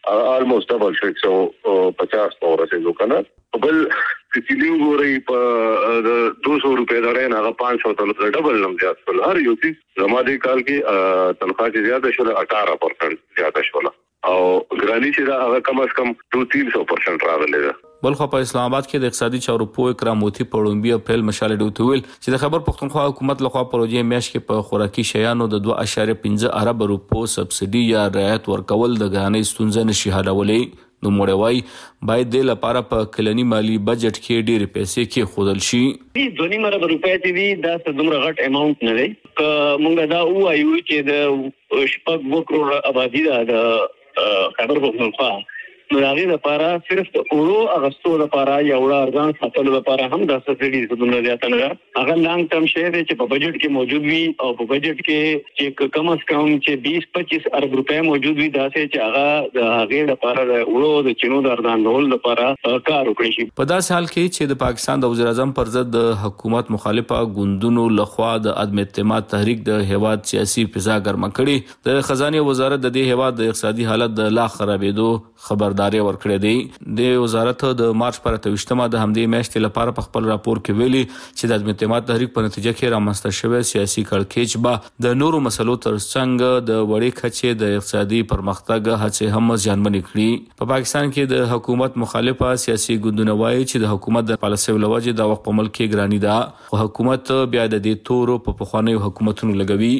almost double شو एक सौ पचास په ورسېدو کنه بل کچلیو ګوري په دو سو روپے درې نه پانچ سو تل ډبل نم زیات شول هر یو څه زمادي کال کې تنخواه چې زیاته شول اٹھارہ پرسنٹ زیاته شول او ګرانی چې دا هغه کم از کم دو تین سو پرسنٹ راغلی ده. بلخو په اسلام آباد کې د اقتصادي چارو پوه کراموتی په لومبي اپریل مشال ډوت ویل چې د خبر پښتونخوا حکومت لخوا پروژې میاشت کې په خوراکي شیانو د دوه اشاریه پنځه ارب روپو سبسډي یا رعایت ورکول د غانې ستونزې نشي حلولې. نو موړوي باید د لپاره په کلنی مالی بجټ کې ډېر پیسې کې خودل شي. دې دونی مرغ روپیا چې دا څومره غټ اماونت نه دی ک مونږ دا وایو چې د شپږ وو کروڑ آبادی دا د خبر پښتونخوا نو هغه لپاره صرف د اورو اغستو لپاره یا وړ ارزان ساتلو لپاره هم د سبسډي زونه زیاته نه هغه لانګ ټرم شی دی چې په بجټ کې موجود وي او په بجټ کې چې کم از کم چې بیس پچیس ارب روپے موجود وي دا چې هغه د هغه لپاره د اورو د چینو د ارزان ډول لپاره کار وکړي شي. په داسې حال کې چې د پاکستان د وزیر اعظم پر ضد د حکومت مخالفه ګوندونو لخوا د عدم اعتماد تحریک د هیواد سیاسي فضا ګرمه کړي د خزانه وزارت د دې هیواد د اقتصادي حالت د لا خرابېدو خبرداري ورکړې دی. د وزارت د مارچ پر اتوشتمه د همدې میاشتې لپاره په خپل راپور کې ویلي چې د عدم اعتماد تحریک په نتیجه کې رامنځته شوی سیاسي کړکېچ به د نورو مسلو ترڅنګ د وړې کچې د اقتصادي پرمختګ هڅې هم ځانمنې کړي. په پاکستان کې د حکومت مخالفه سیاسي ګوندونه وایي چې د حکومت د پالیسۍ لوجې د وخت په ملک کې ګرانی ده خو حکومت بیا د دې تورو په پخوانیو حکومتونو لګوي.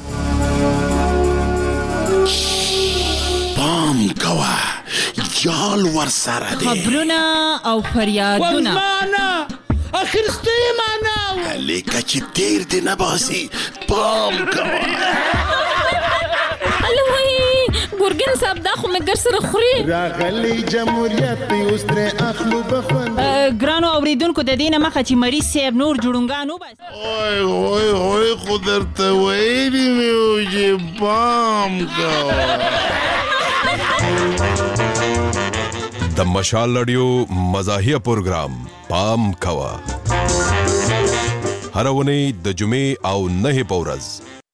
پام کوه جال ور سره دي خبرونه او فریادونه والمانا اخرسته معنا لیکه چې تیر دی نه باسي پام کوه الوی ګورګن صاحب دا خو مګر سره خوري راغلی جمهوریت اوس تر اخلو بخوند ګرانو اوریدونکو د دینه مخه چې مریض صاحب نور جوړونګانو بس اوه اوه اوه خو درته ویلي مې و چې پام کوه. د مشال رادیو مزاحیه پروګرام پام کوا هر ونې د جمعې او نه پورز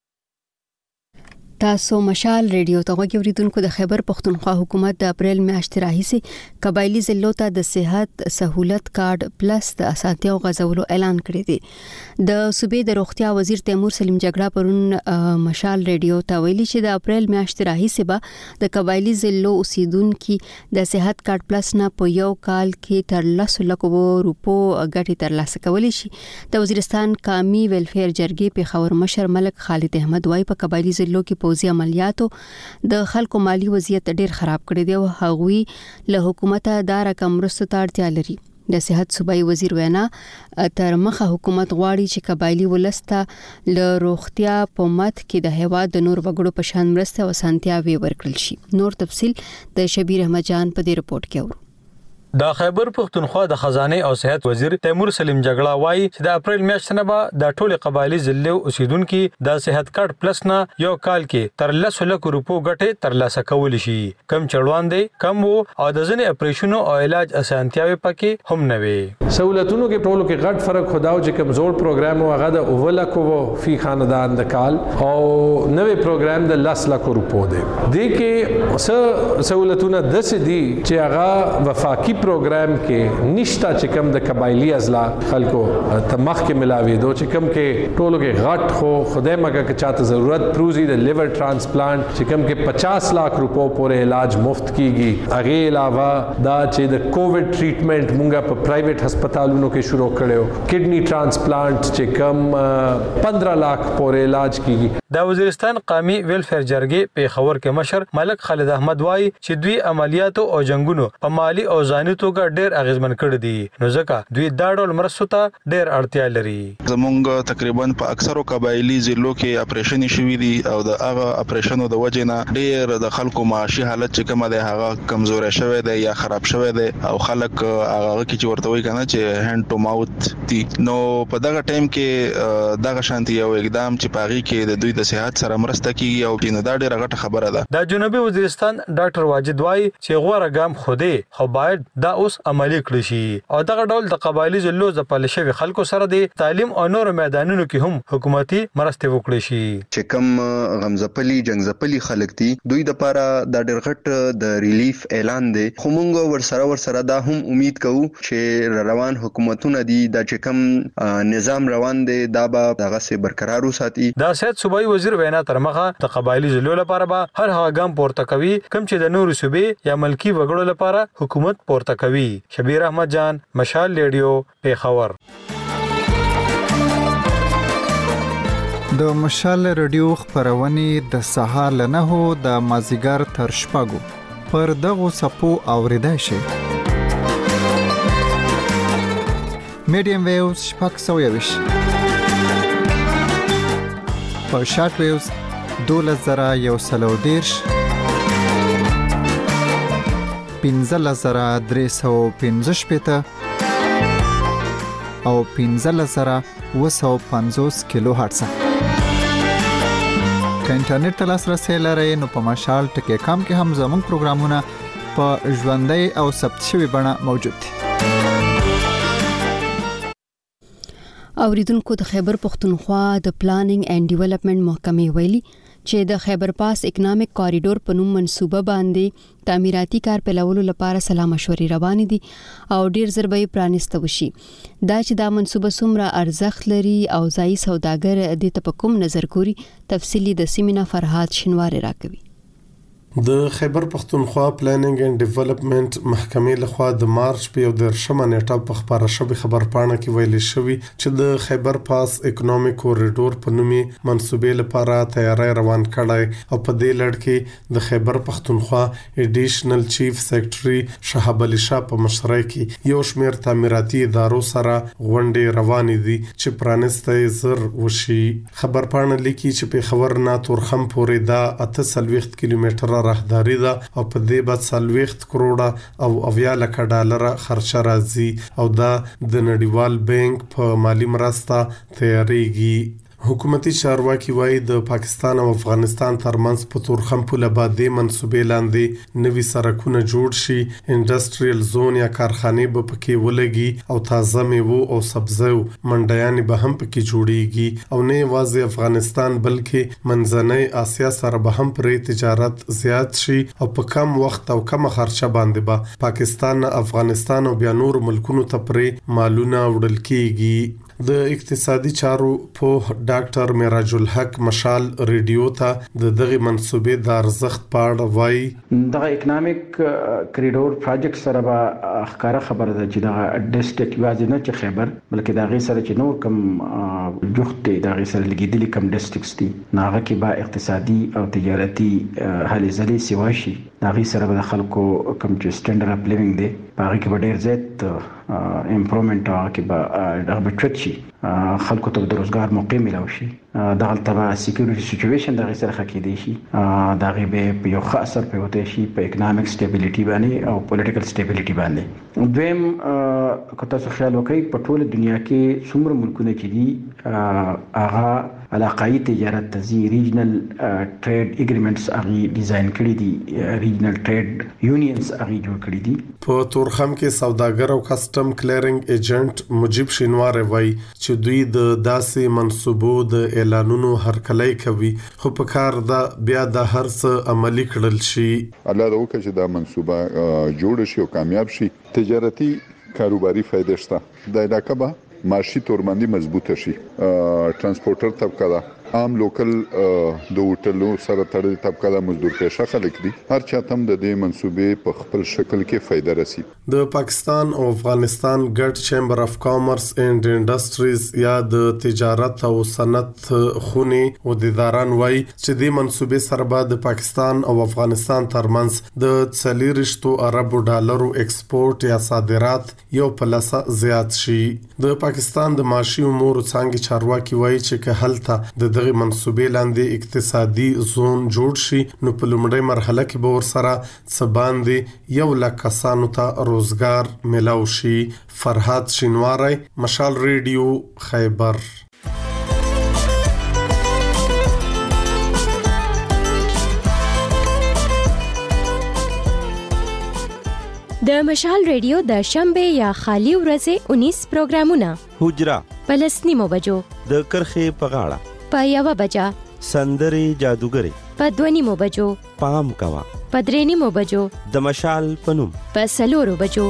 تاسو مشال ریډیو ته غوږی د خیبر پښتونخوا حکومت د اپریل میاشتې راهیسې قبایلی ضلعو ته د صحت سہولت کارت پلس د اسانتیاو غځولو اعلان کړی دی. د صوبې د روغتیا وزیر تیمور سلیم جګړه پرون مشال ریډیو ته ویلي چې د اپریل میاشتې راهیسې به د قبایلی ضلعو اوسیدونکو د صحت کارت پلس نه په یو کال کې تر لسو لکو روپو ګټې ترلاسه کولی شي. د وزیرستان قومي ویلفیر جرګې پیښور مشر ملک خالد احمد وايي په قبایلی ضلعو کې پوزي عملیاتو د خلکو مالی وضعیت ډیر خراب کړی دی او هغوی له حکومته دا رقم مرستو ته اړتیا لري. د صحت صوبایي وزیر وینا تر مخه حکومت غواړي چې قبایلی ولسته له روغتیا په مت کې د هیواد د نور وګړو په شان مرسته او اسانتیاوي ورکړل شي. نور تفصیل د شبیر احمد جان په دې رپورت کې اورو. د خیبر پښتونخوا د خزانه او صحت وزیر تیمور سلیم جګړه وایي چې د اپریل میاشتې نه به د ټولو قبایلی ضلعو اوسیدونکو د صحت کارت پلس نه یو کال کې تر لسو لکو روپو ګټې ترلاسه کولی شي. کم چړوان دی کم وو او د ځینې اپریشنو او علاج اسانتیاوي پکې هم نه وي. سہولتونو کې ټولو کې غټ فرق خداو چې کمزور پروګرام او هغه د اوله کو فی خاندان د کال او نوې پروګرام د لس لکو روپو دی. د کې څه سہولتونه د سدي چې هغه وفاقي پروګرام کې نشتا چې کم د قبایلی ازلا خلکو تمخ کې ملاوي دو چې کم کې ټولو کې غټ خو خدای مګه کې چاته ضرورت پروزي د لیور ټرانسپلانٹ چې کم کې پچاس لاکھ روپو پورې علاج مفت کیږي. هغه علاوه دا چې د کووډ ټریټمنټ مونږه په پرایویټ هسپتالونو کې شروع کړو. کډنی ټرانسپلانٹ چې کم پندرہ لاکھ پورې علاج کیږي. د وزیرستان قومي ویلفیر جرګې پیښور کې مشر ملک خالد احمد وايي چې دوی عملیاتو او جنگونو په مالی او ځاني توګه ډېر اغیزمن کړی دي نو ځکه دوی دا ډول مرستو ته ډېر اړتیا لري. زمونږ تقریبا په اکثرو قبایلی ضلعو کې اپریشن شوي دي او د هغه اپریشنو د وجې نه ډېر د خلکو معاشي حالت چې کومه ده هغه کمزوري شوی دی یا خراب شوی دی او خلک هغه کې چې ورته وایي کنه چې هند ټو ماوث دي. نو په دغه ټایم کې دغه شانتي یو اقدام چې پاغي کې د دوی د صحت سره مرسته کوي او کینه دا ډېره غټه خبره ده. د جنوبي وزیرستان ډاکټر واجد وايي چې غوړه ګام خوده خو باید دا اوس عملي کړی شي او دغه ډول د قبایلی ځلو د پالیشوي خلکو سره د تعلیم او نور میدانونو کې هم حکومتي مرسته وکړي شي. چې کوم غمزپلي جنگزپلي خلک دي دوی د لپاره د ډېر غټ د ریلیف اعلان دی خو موږ ورسره ورسره دا هم امید کوو چې روان حکومتونه دي د چې کوم نظام روان دی دا به دغه سي برقرار وساتي. دا سید صوبایي وزیر وینا تر مخه د قبایلی ځلو لپاره به هر هغه ګام پورته کوي کوم چې د نورو صوبې یا ملکی وګړو لپاره حکومت پورته کوي. شبیر احمد جان، مشال ریډیو، پیښور. د مشال ریډیو خبرونه د سهار له نهو د مازیګر تر شپږو پر دغو سپو اوریدای شي. میډیم ویوز شپږ سوه یویش په شارټ ویوز دولس زره یو سل او دېرش پنځلس زره درې سوه پنځه شپېته او پنځلس زره اووه سوه پنځوس کیلو هرتز. که انټرنیټ ته لاسرسی لرئ نو په مشال ټکی کام کې هم زموږ پروګرامونه په ژوندۍ او ثبت شوي بڼه موجود دي. اوریدونکو د خیبر پختونخوا د پلانینګ اینڈ ډیولپمنٹ محکمې ویلي چې د خیبر پاس اکنامک کوریډور په نوم منصوبه باندې تعمیراتي کار پیلولو لپاره سلا مشورې روانې دي او ډیر زر به پرانیسته وشي. دا چې دا منصوبه څومره ارزښت لري او ځایي سوداګر د تپکم نظر ګوري تفصیلی د سیمینا فرهاد شنواری راکوي. د خیبر پختونخوا پلانینګ اینڈ ډیولپمنٹ محکمې لخوا د مارچ په یو درشمه نیټه په خبره شوی خبرپاڼه کې ویل شوی چې د خیبر پاس اکونومیک کوریډور په نوم منصوبې لپاره تیاری روان کړای او په دې لړ کې د خیبر پختونخوا ایډیشنل چیف سیکریټري شهاب علي شاه په مشرۍ کې یو شمېر تعمیراتي ادارو سره غونډې روانې دي چې پرانسته زر وشي. خبرپاڼه لیکي چې په خبر نه تورخم پورې دا اته سلويخت کیلومتره راهداري ده او په دې بعد سلويخت کروڑه او اویا لک ډالر خرچه راځي او دا د نړیوال بانک په مالی مرسته تیاریږي. حکومتي چارواکي وایي د پاکستان او افغانستان ترمنځ په تورخم پوله باندې منصوبې لاندې نوي سرکونه جوړ شي، انډستریل زون یا کارخانې به پکې ولګي او تازه میوه او سبزیو منډیانې به هم پکې جوړیږي او نه یوازې افغانستان بلکې منځنۍ اسیا سره به هم پرې تجارت زیات شي او په کم وخت او کم خرچه باندې به پاکستان، افغانستان او بیا نور ملکونو ته پرې مالونه وړل کیږي. د اقتصادي چارو په ډاکټر معراج الحق مشال ریډیو ته د دغه منصوبې د ارزښت په اړه وایي. دغه اکونومیک کوریډور پروجیکټ سره به ښکارا خبره ده چې دغه ډیسټریکټ یوازې نه چې خیبر بلکې دغه سره چې نور کم جوخت دي دغه سره لګیدلي کم ډیسټریکټس دي ناغه کې به اقتصادي او تجارتي هلې ځلې سیوا شي. دغه سره به خلکو کم چې سټانډرډ اپ لیوینګ دی هغه کې به ډیر زیات امپروومنت هغه کې به دغه بچت شي، خلکو ته د روزګار موقع ملو شي، دغه تبع سکیورټي سچويشن دغه سره خکې دي شي، دغه به یو ښه اثر پېوته شي په اکونومیک سټیبিলিټي باندې او پولیټیکل سټیبিলিټي باندې. دویم که تاسو خیال وکړئ په ټوله دنیا کې څومره ملکونه چې دي هغه علاقائی تجارت تزي ریجنل ټریډ اګریمنټس هغه ډیزاین کړی دي، ریجنل ټریډ یونینز هغه جوړ کړی دي. په تورخم کې سوداګر او کسٹم کلیرینګ ایجنټ مجيب شینوار وایي چې دوی د داسې منصوبو د اعلانونو هرکلی کوي خو په کار دا بیا د هر څه عملی کړل شي. الله دې وکړي چې دا منصوبه جوړ شي او کامیاب شي. تجارتي کاروباري فائدې شته، د علاقې به معاشي تورمندي مضبوطه شي. ترانسپورټر طبقه ده، عام لوکل د هوټلو سره تړلې طبقه د مزدور پیشه خلک دي، هر چاته هم د دې منصوبې په خپل شکل کې فائدہ رسي. د پاکستان او افغانستان ګډ چیمبر اف کامرس اینڈ انډستریز یا د تجارت او صنعت خونی او د اداران وای چې د منصوبې سره به د پاکستان او افغانستان ترمنځ د څلورشتو اربو ډالرو ایکسپورت یا صادرات یو پلسه زیات شي. د پاکستان د معاشي امور څنګه چارواکي وای چې که هلته د دغه منصوبې لاندې اقتصادي زون جوړ شي نو په لومړۍ مرحله کې به ورسره څه باندې یو لک کسانو ته روزګار ملاو شي. فرهاد شینواری، مشال ریډیو، خیبر. د مشال ریډیو د شنبه یا خالی ورځې انیس پروګرامونه حجرا پلسنی مو بجو د کرخې په غاړه په یو بجا سندري جادوګری په دونی مو بجو پام کوا په درېنی مو بجو د مشال پنوم په سلورو بجو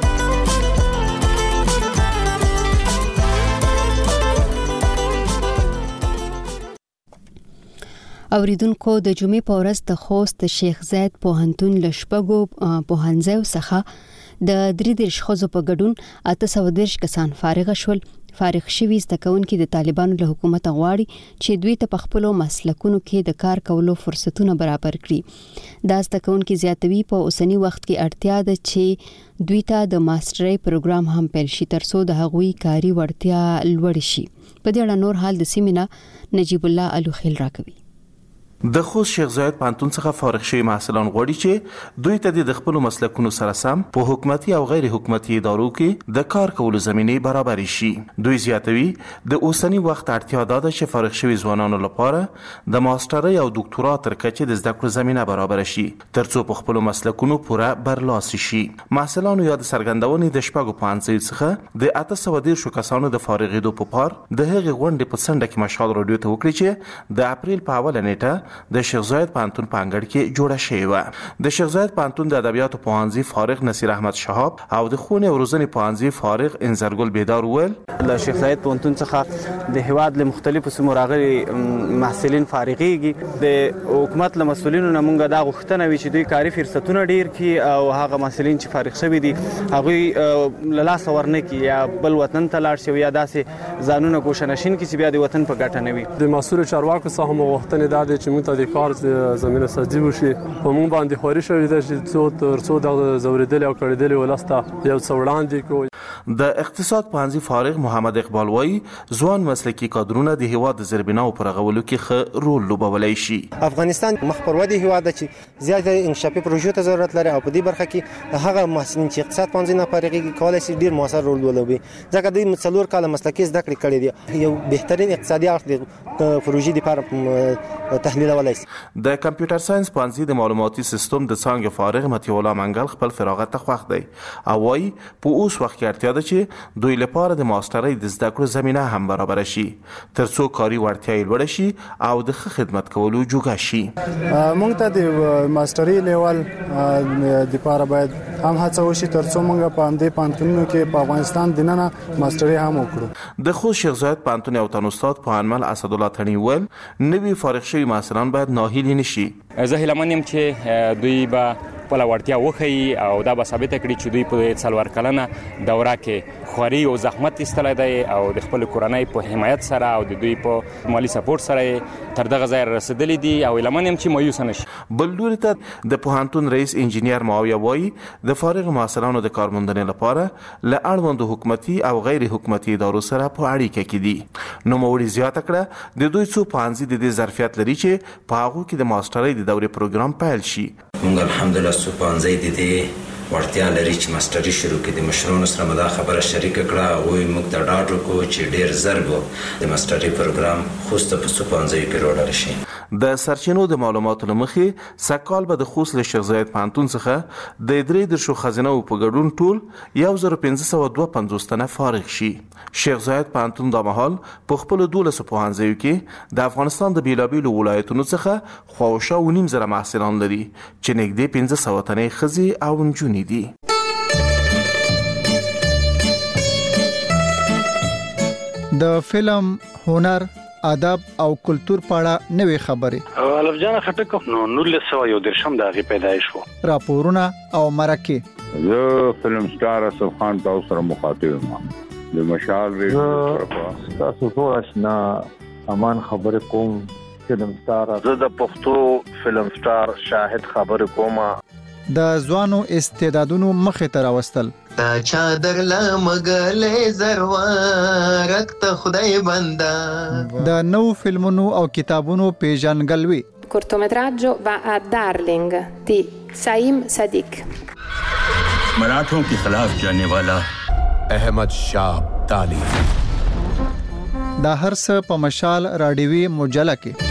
اوریدونکو د جمعې په ورځ د خوست شیخ زاید پوهنتون لشپګو پوهنځیو څخه د درې دیرش ښځو په ګډون اته سوه دېرش کسان فارغ شول. فارغ شوي زده کوونکي د طالبانو له حکومت غواړي چې دوی ته په خپلو مسلکونو کې د کار کولو فرصتونه برابر کړي. دا زده کوونکي زیاتوي په اوسنی وخت کې اړتیا ده چې دوی ته د ماسترۍ پروګرام هم پیل شي ترڅو د هغوی کاري وړتیا لوړ شي. په دې اړه نور حال د سیمینه نجیب الله الوخیل راکوي. د خوست شیخ زاید پوهنتون څخه فارغ شوي محصلان غواړي چې دوی ته د خپلو مسلکونو سره سم په حکومتي او غیر حکومتي ادارو کې د کار کولو زمینې برابر شي. دوی زیاتوي د اوسنی وخت اړتیا ده چې فارغ شوي ځوانانو لپاره د ماسترۍ او دکتورا تر کچې د زده کړو زمینه برابر شي ترڅو په خپلو مسلکونو پوره برلاسي شي. محصلانو یا د څرګندونې د شپږو پوهنځیو څخه د اته سوه دېرشو کسانو د فارغېدو په پار د هغې غونډې په څنډه کې مشال راډیو ته وکړي چې د اپریل په اوله نیټه د شیخ زاید پوهنتون په انګړ کې جوړه شوې وه. د شیخ زاید پوهنتون د ادبیاتو پوهنځي فارغ نصیر احمد شهاب او د ښوونې او روزنې پوهنځي فارغ انزرګل بیدار وویل د شیخ زاید پوهنتون څخه د هیواد له مختلفو سیمو راغلي محصلین فارغېږي. د حکومت له مسؤلینو نه موږ دا غوښتنه وي چې دوی کاري فرصتونه ډېر کړي او هغه محصلین چې فارغ شوي دي هغوی له لاسه ورنه کړي یا بل وطن ته لاړ شي یا داسې ځانونه ګوشه نشین کړي چې بیا د وطن په ګټه نه وي. د مسؤلو چارواکو څخه هم غوښتنې دا دی چې موږ ته د کار زمينه سازي وشي په موږ باندې خوري شوی د څو تر څو د زوریدل او کړیدل ولسته یو څوړاندې کو. د اقتصاد پوهنځي فارغ محمد اقبال وایي ځوان مسلکي کادرونه د هیواد د زیربناو پر غولو کې ښه رول لوبولی شي. افغانستان مخ پر ودې هیواد دی چې زیات انکشافي پروژو ته ضرورت لري او په دې برخه کې هغه محصلین چې اقتصاد پوهنځي نه فارغېږي کولای شي ډیر موثر رول ولوبي ځکه دوی څلور کاله مسلکي زده کړې کړې دي یو بهترین اقتصادي اړخ د پروژې لپاره تحلیلولای شي. د کمپیوټر ساينس پوهنځي د معلوماتي سیستم د څانګې فارغ مطیع الله منګل خپل فراغت ته خوښ دی او وایي په اوس وخت کې اړتیا ده چې دوی لپاره د ماسترۍ د زده کړو زمینه هم برابر شي ترڅو کاري وړتیا یې لوړه شي او د ښه خدمت کولو جوګه شي. موږ ته د ماسترۍ لیول د لپاره باید هم هڅه وشي ترڅو موږ په همدې پوهنتونونو کې په افغانستان دننه ماسترۍ هم وکړو. د خوست شیخ زاید پوهنتون یو تن استاد پوهنمل اسدالله تڼي وویل نوي فارغ شوي محصلان باید ناهیلي نشي. زه هیله من یم چې دوی به خپله وړتیا وښیي او دا به ثابته کړي چې دوی په څلور کلنه دوره کې خواري او زحمت ایستلی دی او د خپل کورنۍ په حمایت سره او د دوی په مالی سپورټ سره تر دغه ځای رسېدلی دي او هیله من یم چې مایوسه نشي. بل لوري ته د پوهنتون رئیس انجینیر معاویه وایي د فارغ محصلانو د کارموندنې لپاره له اړوندو حکومتي او غیر حکومتي ادارو سره په اړیکه کې دي. نوموړي زیاته کړه د دوی څو پوهنځي د دې ظرفیت لري چې په هغو کې د ماسترۍ د دورې پروګرام پیل شي. موږ الحمدلله څو پوهنځي د دې وړتیا لري چې ماستري شروع کړي. د مشرانو سره مو دا خبره شریکه کړه هغوی موږ ته ډاډ وکړو چې ډېر ژر به د ماستري پروګرام خوست په څو پوهنځیو کې راوړل شي. د سرچینو د معلوماتو له مخې سږکال به د خوست له شیخ زاید پوهنتون څخه د درې دېرشو ښځینهو په ګډون ټول یو زر پنځه سوه دوه پنځوس تنه فارغ شي. شیخ زاید پوهنتون دا مهال په خپلو دولسو پوهنځیو کې د افغانستان د بېلابېلو ولایتونو څخه خواوشا اوه نیم زره محصلان لري چې نږدې پنځه سوه تنې ښځې او نجونې دي. د فلم، هنر، ادب او کلچر په اړه نوې خبرې الف جان خټک نو نولس سوه یو دېرشم د هغې پیدایش و. راپورونه او مرکې زه فلم سټار اسف خان تاسو سره مخاطب یم د مشال ریډیو تاسو ټول آشنا امان خبرې کوم فلم سټار زه د پښتو فلم سټار شاهد خبرې کوم د ځوانو استعدادونو مخې ته راوستل تا چادر لمغلې زروارک ته خدای بندا د نو فلمونو او کتابونو پیژنګلوي. cortometraggio va a Darling di Saim Sadiq. मराठों के खिलाफ जाने वाला अहमद शाह अब्दाली. دا هر څه په مشال راډیوي مجله کې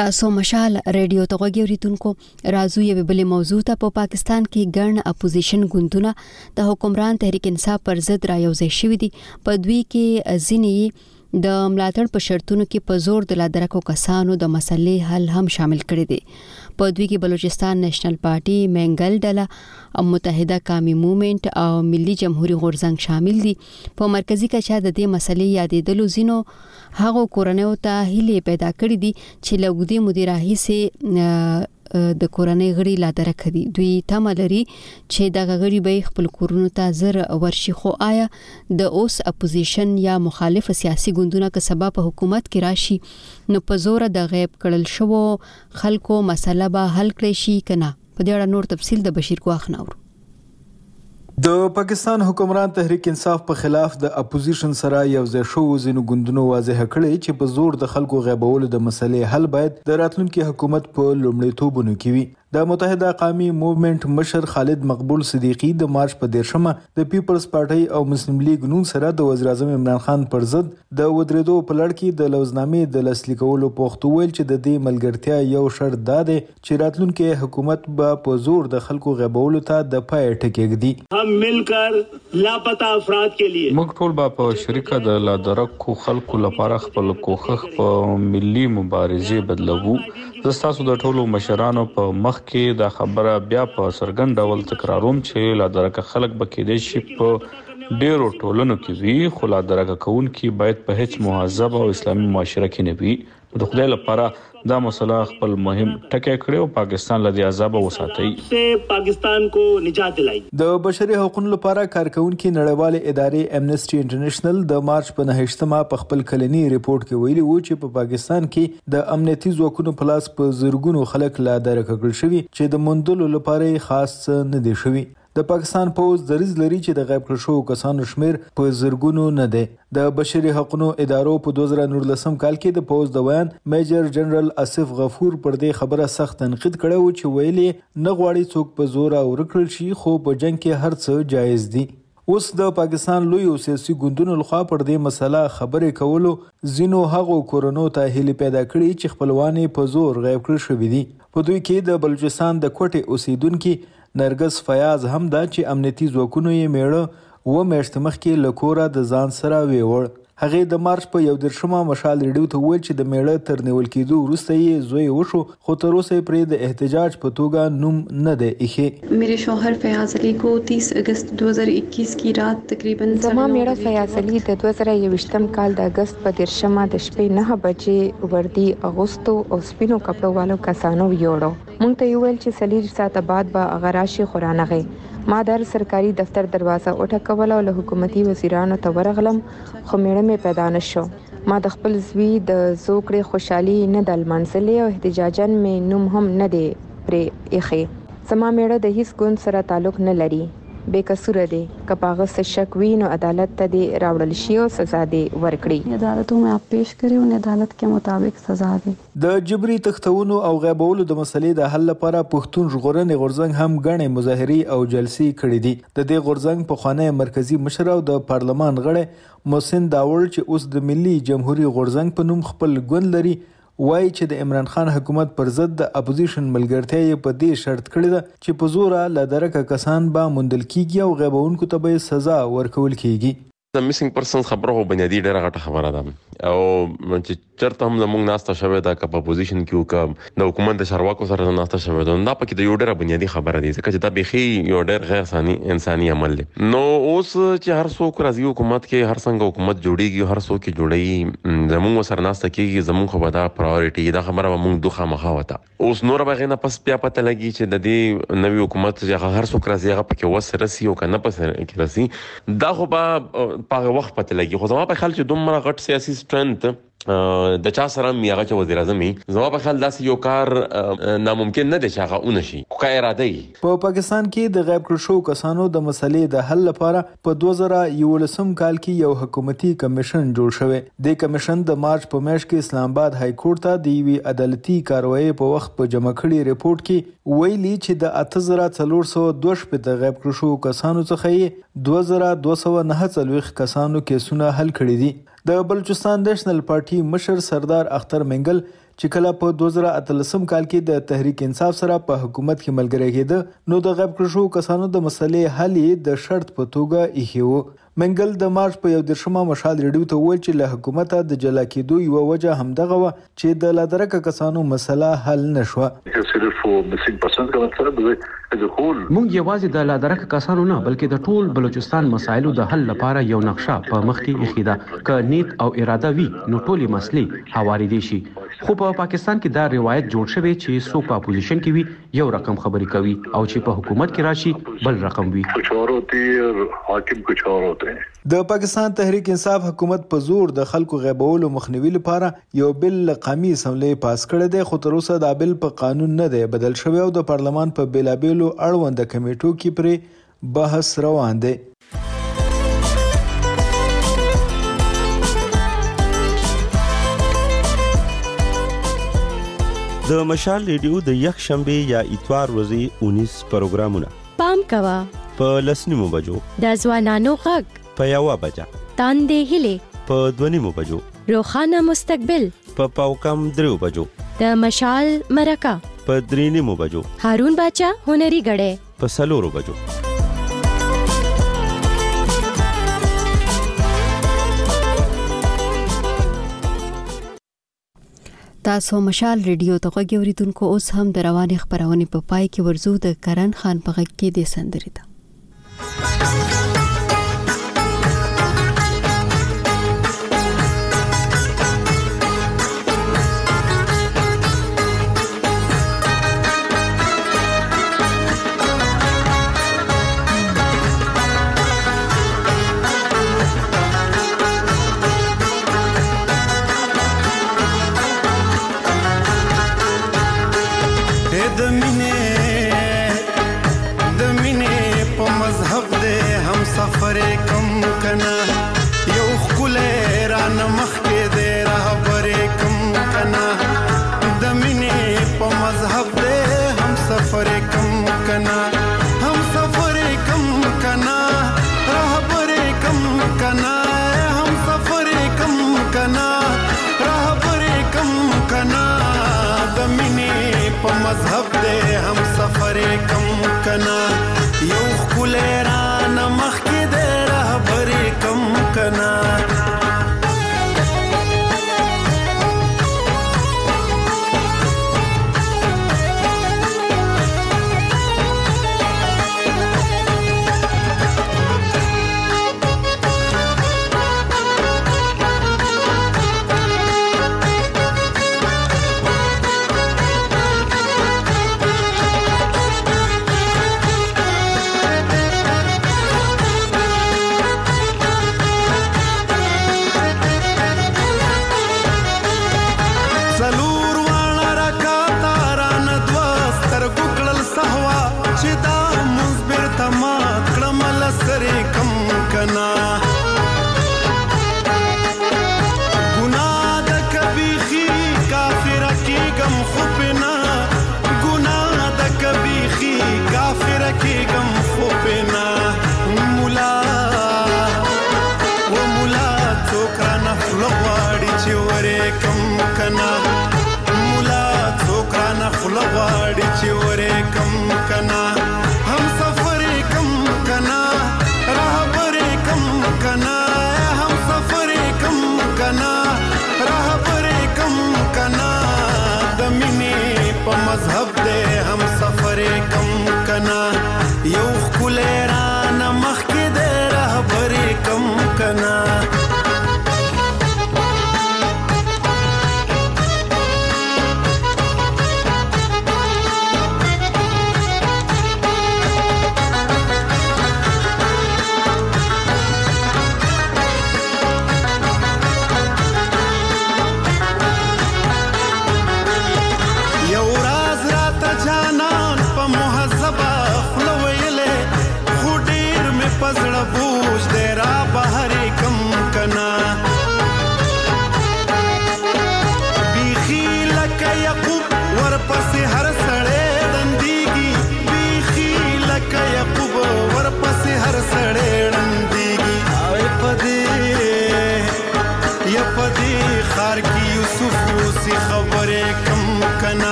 تاسو مشال ریډیو ته غوږی اوریدونکو راځو یو بل موضوع ته په پا پاکستان کې ګڼ اپوزیشن ګوندونه د حکمران تحریک انصاف پر ضد رايوځای شوي دي په دوی کې ځینې د ملاتړ په شرطونو کې په زور د لادرکو کسانو د مسلې حل هم شامل کړي دي. په دوی کې بلوچستان نېشنل پارټي، منګل ډله، متحده قومي موومېنټ او ملي جمهوریت غورځنګ شامل دي. په مرکزی کچه د دې مسلې یادېدلو ځینو هغه کورنیو ته هیله پیدا کړې دي چې لګودي مدیر هیڅ د کورنۍ غړي لادره کړي. دوی تمه لري چې د غړي به خپل کورونو ته زر ورشي. خو آیا د اوس اپوزیشن یا مخالف سیاسي ګوندونه که سبب په حکومت کې راشي نو په زور د غیب کړل شو خلکو مسله به حل کړي شي کنه؟ په دې اړه نور تفصیل د بشیر ګواخ نور. د پاکستان حکمران تحریک انصاف په خلاف د اپوزیشن سره یو ځای شو ځینو ګوندونو واضح کړي چې په زور د خلکو غیبولو د مسلې حل باید د راتلونکي حکومت په لومړیتوبونو کې وي. د متحده قومي موومېنټ مشر خالد مقبول صدیقی د مارچ په دیرشمه د پیپلز پارټي او مسلم لیگ نون سره د وزیر اعظم عمران خان پر ضد د ودرېدو په لړ کې د لوزنامې د لاسلیک کولو پوښتنه ویل چې د دې ملګرتیا یو شرط دا دی چې راتلونکي حکومت به په زور د خلکو غیبولو ته د پای ټکېږدي. هم ملکر لاپتا افراد کے لیے موږ ټول به په شریکه د لادرکو خلکو لپاره خپل کوښښ په ملي مبارزې بدلوو. زستاسو د ټولو مشرانو په مخ کې دا خبره بیا په سرګند ډول تکراروم چې لادرکه خلک به کېدای شي په ډیرو ټولنو کې وي، خو لادرکه کوونکي باید په هیڅ مهذب او اسلامي معاشره کې نه وي. د خدای لپاره دا مسله خپل مهم ټکی کړی او پاکستان له دې عذاب وساتي. پاکستان کو نجات دلای. د بشري حقوقو لپاره کارکونکو نړیوالې ادارې امنیسټي انټرنیشنل د مارچ په نهشتمه په خپل کلنی ریپورت کې ویلي وو چې په پاکستان کې د امنیتي ځواکونو په لاس په زرګونو خلک لا درک کړل شوي چې د مندلو لپاره خاص نه دي شوي. د پاکستان پوز دریز لري چې د غیب کړل شوو کسانو شمیر په زرګونو نه دی. د بشري حقوقو ادارو په دوه زره نولسم کال کې د پوز د ویان میجر جنرال اسف غفور پر دې خبره سخت تنقید کړی و چې ویلي نه غواړي څوک په زور او ورکړل شي، خو په جنگ کې هر څه جایز دي. اوس د پاکستان لوی او سیاسي ګوندونو لخوا پر دې مسله خبرې کولو ځینو هغو کورونو ته هیله پیدا کړي چې خپلوانې په زور غیب کړل شوي دي. په دوی کې د بلوچستان د کوټې اوسیدونکو نرګس فیاض هم دا چې امنیتي ځواکونو یې میړه و میاشتې مخکې له کوره د ځان سره ویوړ. هغې د مارچ په یو دېرشمه مشال ریډیو ته وویل چې د میړه تر نیول کېدو وروسته یې زوی وشو، خو تر اوسه یې پرې د احتجاج په توګه نوم نه دی ایښی. میرے شوہر فیاض علی کو تیس اگست دو ہزار اکیس کی رات تقریباً زما میړه فیاض علی د دوه زره یوویشتم کال د اگست په دېرشمه د شپې نه بجې وردی اغوستو او سپینو کپړو والو کسانو ویوړو. مونږ ته یې ویل چې څلور ساعته بعد به هغه راشي، خو رانغی. ما در سرکاري دفتر دروازه وټکوله او له حکومتي وزیرانو ته ورغلم، خو میړه مې پیدا نه شو. ما د خپل زوی د زوکړې خوشحالي نه د لمانځلې او احتجاجاً مې نوم هم نه دی پرې ایښی. زما میړه د هیڅ ګوند سره تعلق نه لري، بے قصوره دی. که په هغه څه شک وي نو عدالت ته دی راوړل شي او سزا دی ورکړي. عدالتوں میں آپ پیش کړي او عدالت کے مطابق سزا دی. د جبري تختونو او غیبولو د مسلې د حل لپاره پښتون ژغورنې غورځنګ هم غنې مظاهرې او جلسې کړې دي. د دې غورځنګ په خوانی مرکزی مشر او د پارلمان غړی محسن داوړ چې اوس د ملي جمهوریت غورځنګ په نوم خپل ګوند لري وایي چې د عمران خان حکومت پر ضد د اپوزیشن ملګرتیا یې په دې شرط کړی ده چې په زوره له درکه کسان به موندل کیږي او غیبونکو ته به سزا ورکول کیږي. د میسنګ پرسن خبره هو بنیادی ډیره غټه خبره ده او چې چرته هم زموږ ناسته شوې ده که په اپوزیشن کې وکړه د حکومت د چارواکو سره ناسته شوې ده، دا پکې د یو ډیره بنیادي خبره دی ځکه چې دا بیخي یو ډیر غیر انساني انساني عمل دی. نو اوس چې هر څوک راځي حکومت کې، هر څنګه حکومت جوړیږي، هر څوک جوړي زموږ سره ناسته کیږي، زموږ خو به دا پرایورټي دا خبره به موږ دوه مخه وته. اوس نور به غینه پس بیا پته لګي چې د دې نوی حکومت چې هر څوک راځي هغه پکې وس راسي او کنه پس کې راسي، دا خو به په وخت پته لګي. خو زما په خیال چې دومره غټ سیاسي سټرنث د چا سره میغه چې وزیر اعظم زما په خیال داسې یو کار ناممکن نه دی چې هغه اونشي، خو که اراده وي. په پاکستان کې د غیب کړل شوو کسانو د مسلې د حل لپاره په دوه زره یولسم کال کې یو حکومتي کمیشن جوړ شوی. د کمیشن د مارچ په میاشت کې اسلام آباد های کورټ ته د یوې عدالتي کاروایی په وخت په جمع کړي ریپورت کې ویلي چې د اته زره څلور سوه دوه شپېته د غیب کړل شوو کسانو څخه یې دوه زره دوه سوه نهه څلوېښت کسانو کیسونه حل کړي دي. د بلوچستان نېشنل پارټي مشر سردار اختر منګل چې کله په دوه زره اتلسم کال کې د تحریک انصاف سره په حکومت کې ملګری کېده نو د غیب کړو شو کسانو د مسلې حل د شرط په توګه ایښی و. منګل د مارچ په یو دیرشمه مشال ریډیو ته وویل چې له حکومته د جلا کېدو یوه وجه همدغه وه چې د لادرکه کسانو مسله حل نه شوه. موږ یوازې د لادرکه کسانو نه بلکې د ټول بلوچستان مسایلو د حل لپاره یو نقشه په مخ کې ایښې ده. که نیت او اراده وي نو ټولې مسلې هوارېدی شي. خو په پاکستان کې دا روایت جوړ شوی چې څوک په اپوزیشن کې وي یو رقم خبرې کوي او چې په حکومت کې راشي بل رقم وي. د پاکستان تحریک انصاف حکومت په زور د خلکو غیبولو مخنیوي لپاره یو بل قومي اسمبلې پاس کړی دی، خو تر اوسه دا بل په قانون نه دی بدل شوی او د پارلمان په بیلابیلو اړونده کمیټو کې پرې بحث روان دی. د مشال ریډیو د یک شنبه یا اتوار ورځې اونیس پروګرامونه پام کوا په لسنیمو بجو، د ځوانانو غږ په یوه بجه، تاندې هیلې په دونیمو بجو، روخانه مستقبل په پاوکم دریو بجو، د مشال مرکه په درینیمو بجو، هارون باچا هنري غړې په سلورو بجو. تاسو مشال ریډیو ته غوږی اوریدونکو، اوس هم د روانې خبرونې په پای کې ورزو د کرن خان په غږ کې د سندرې ده.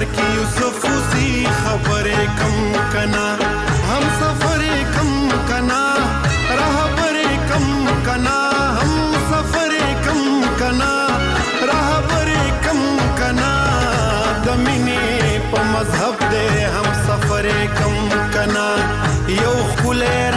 سفر کې یوسف وسی خبرې کم کنا هم سفرې کم کنا رهبرې کم کنا هم سفرې کم کنا رهبرې کم کنا د مینې په مذهب دې هم سفرې کم کنا یو خلې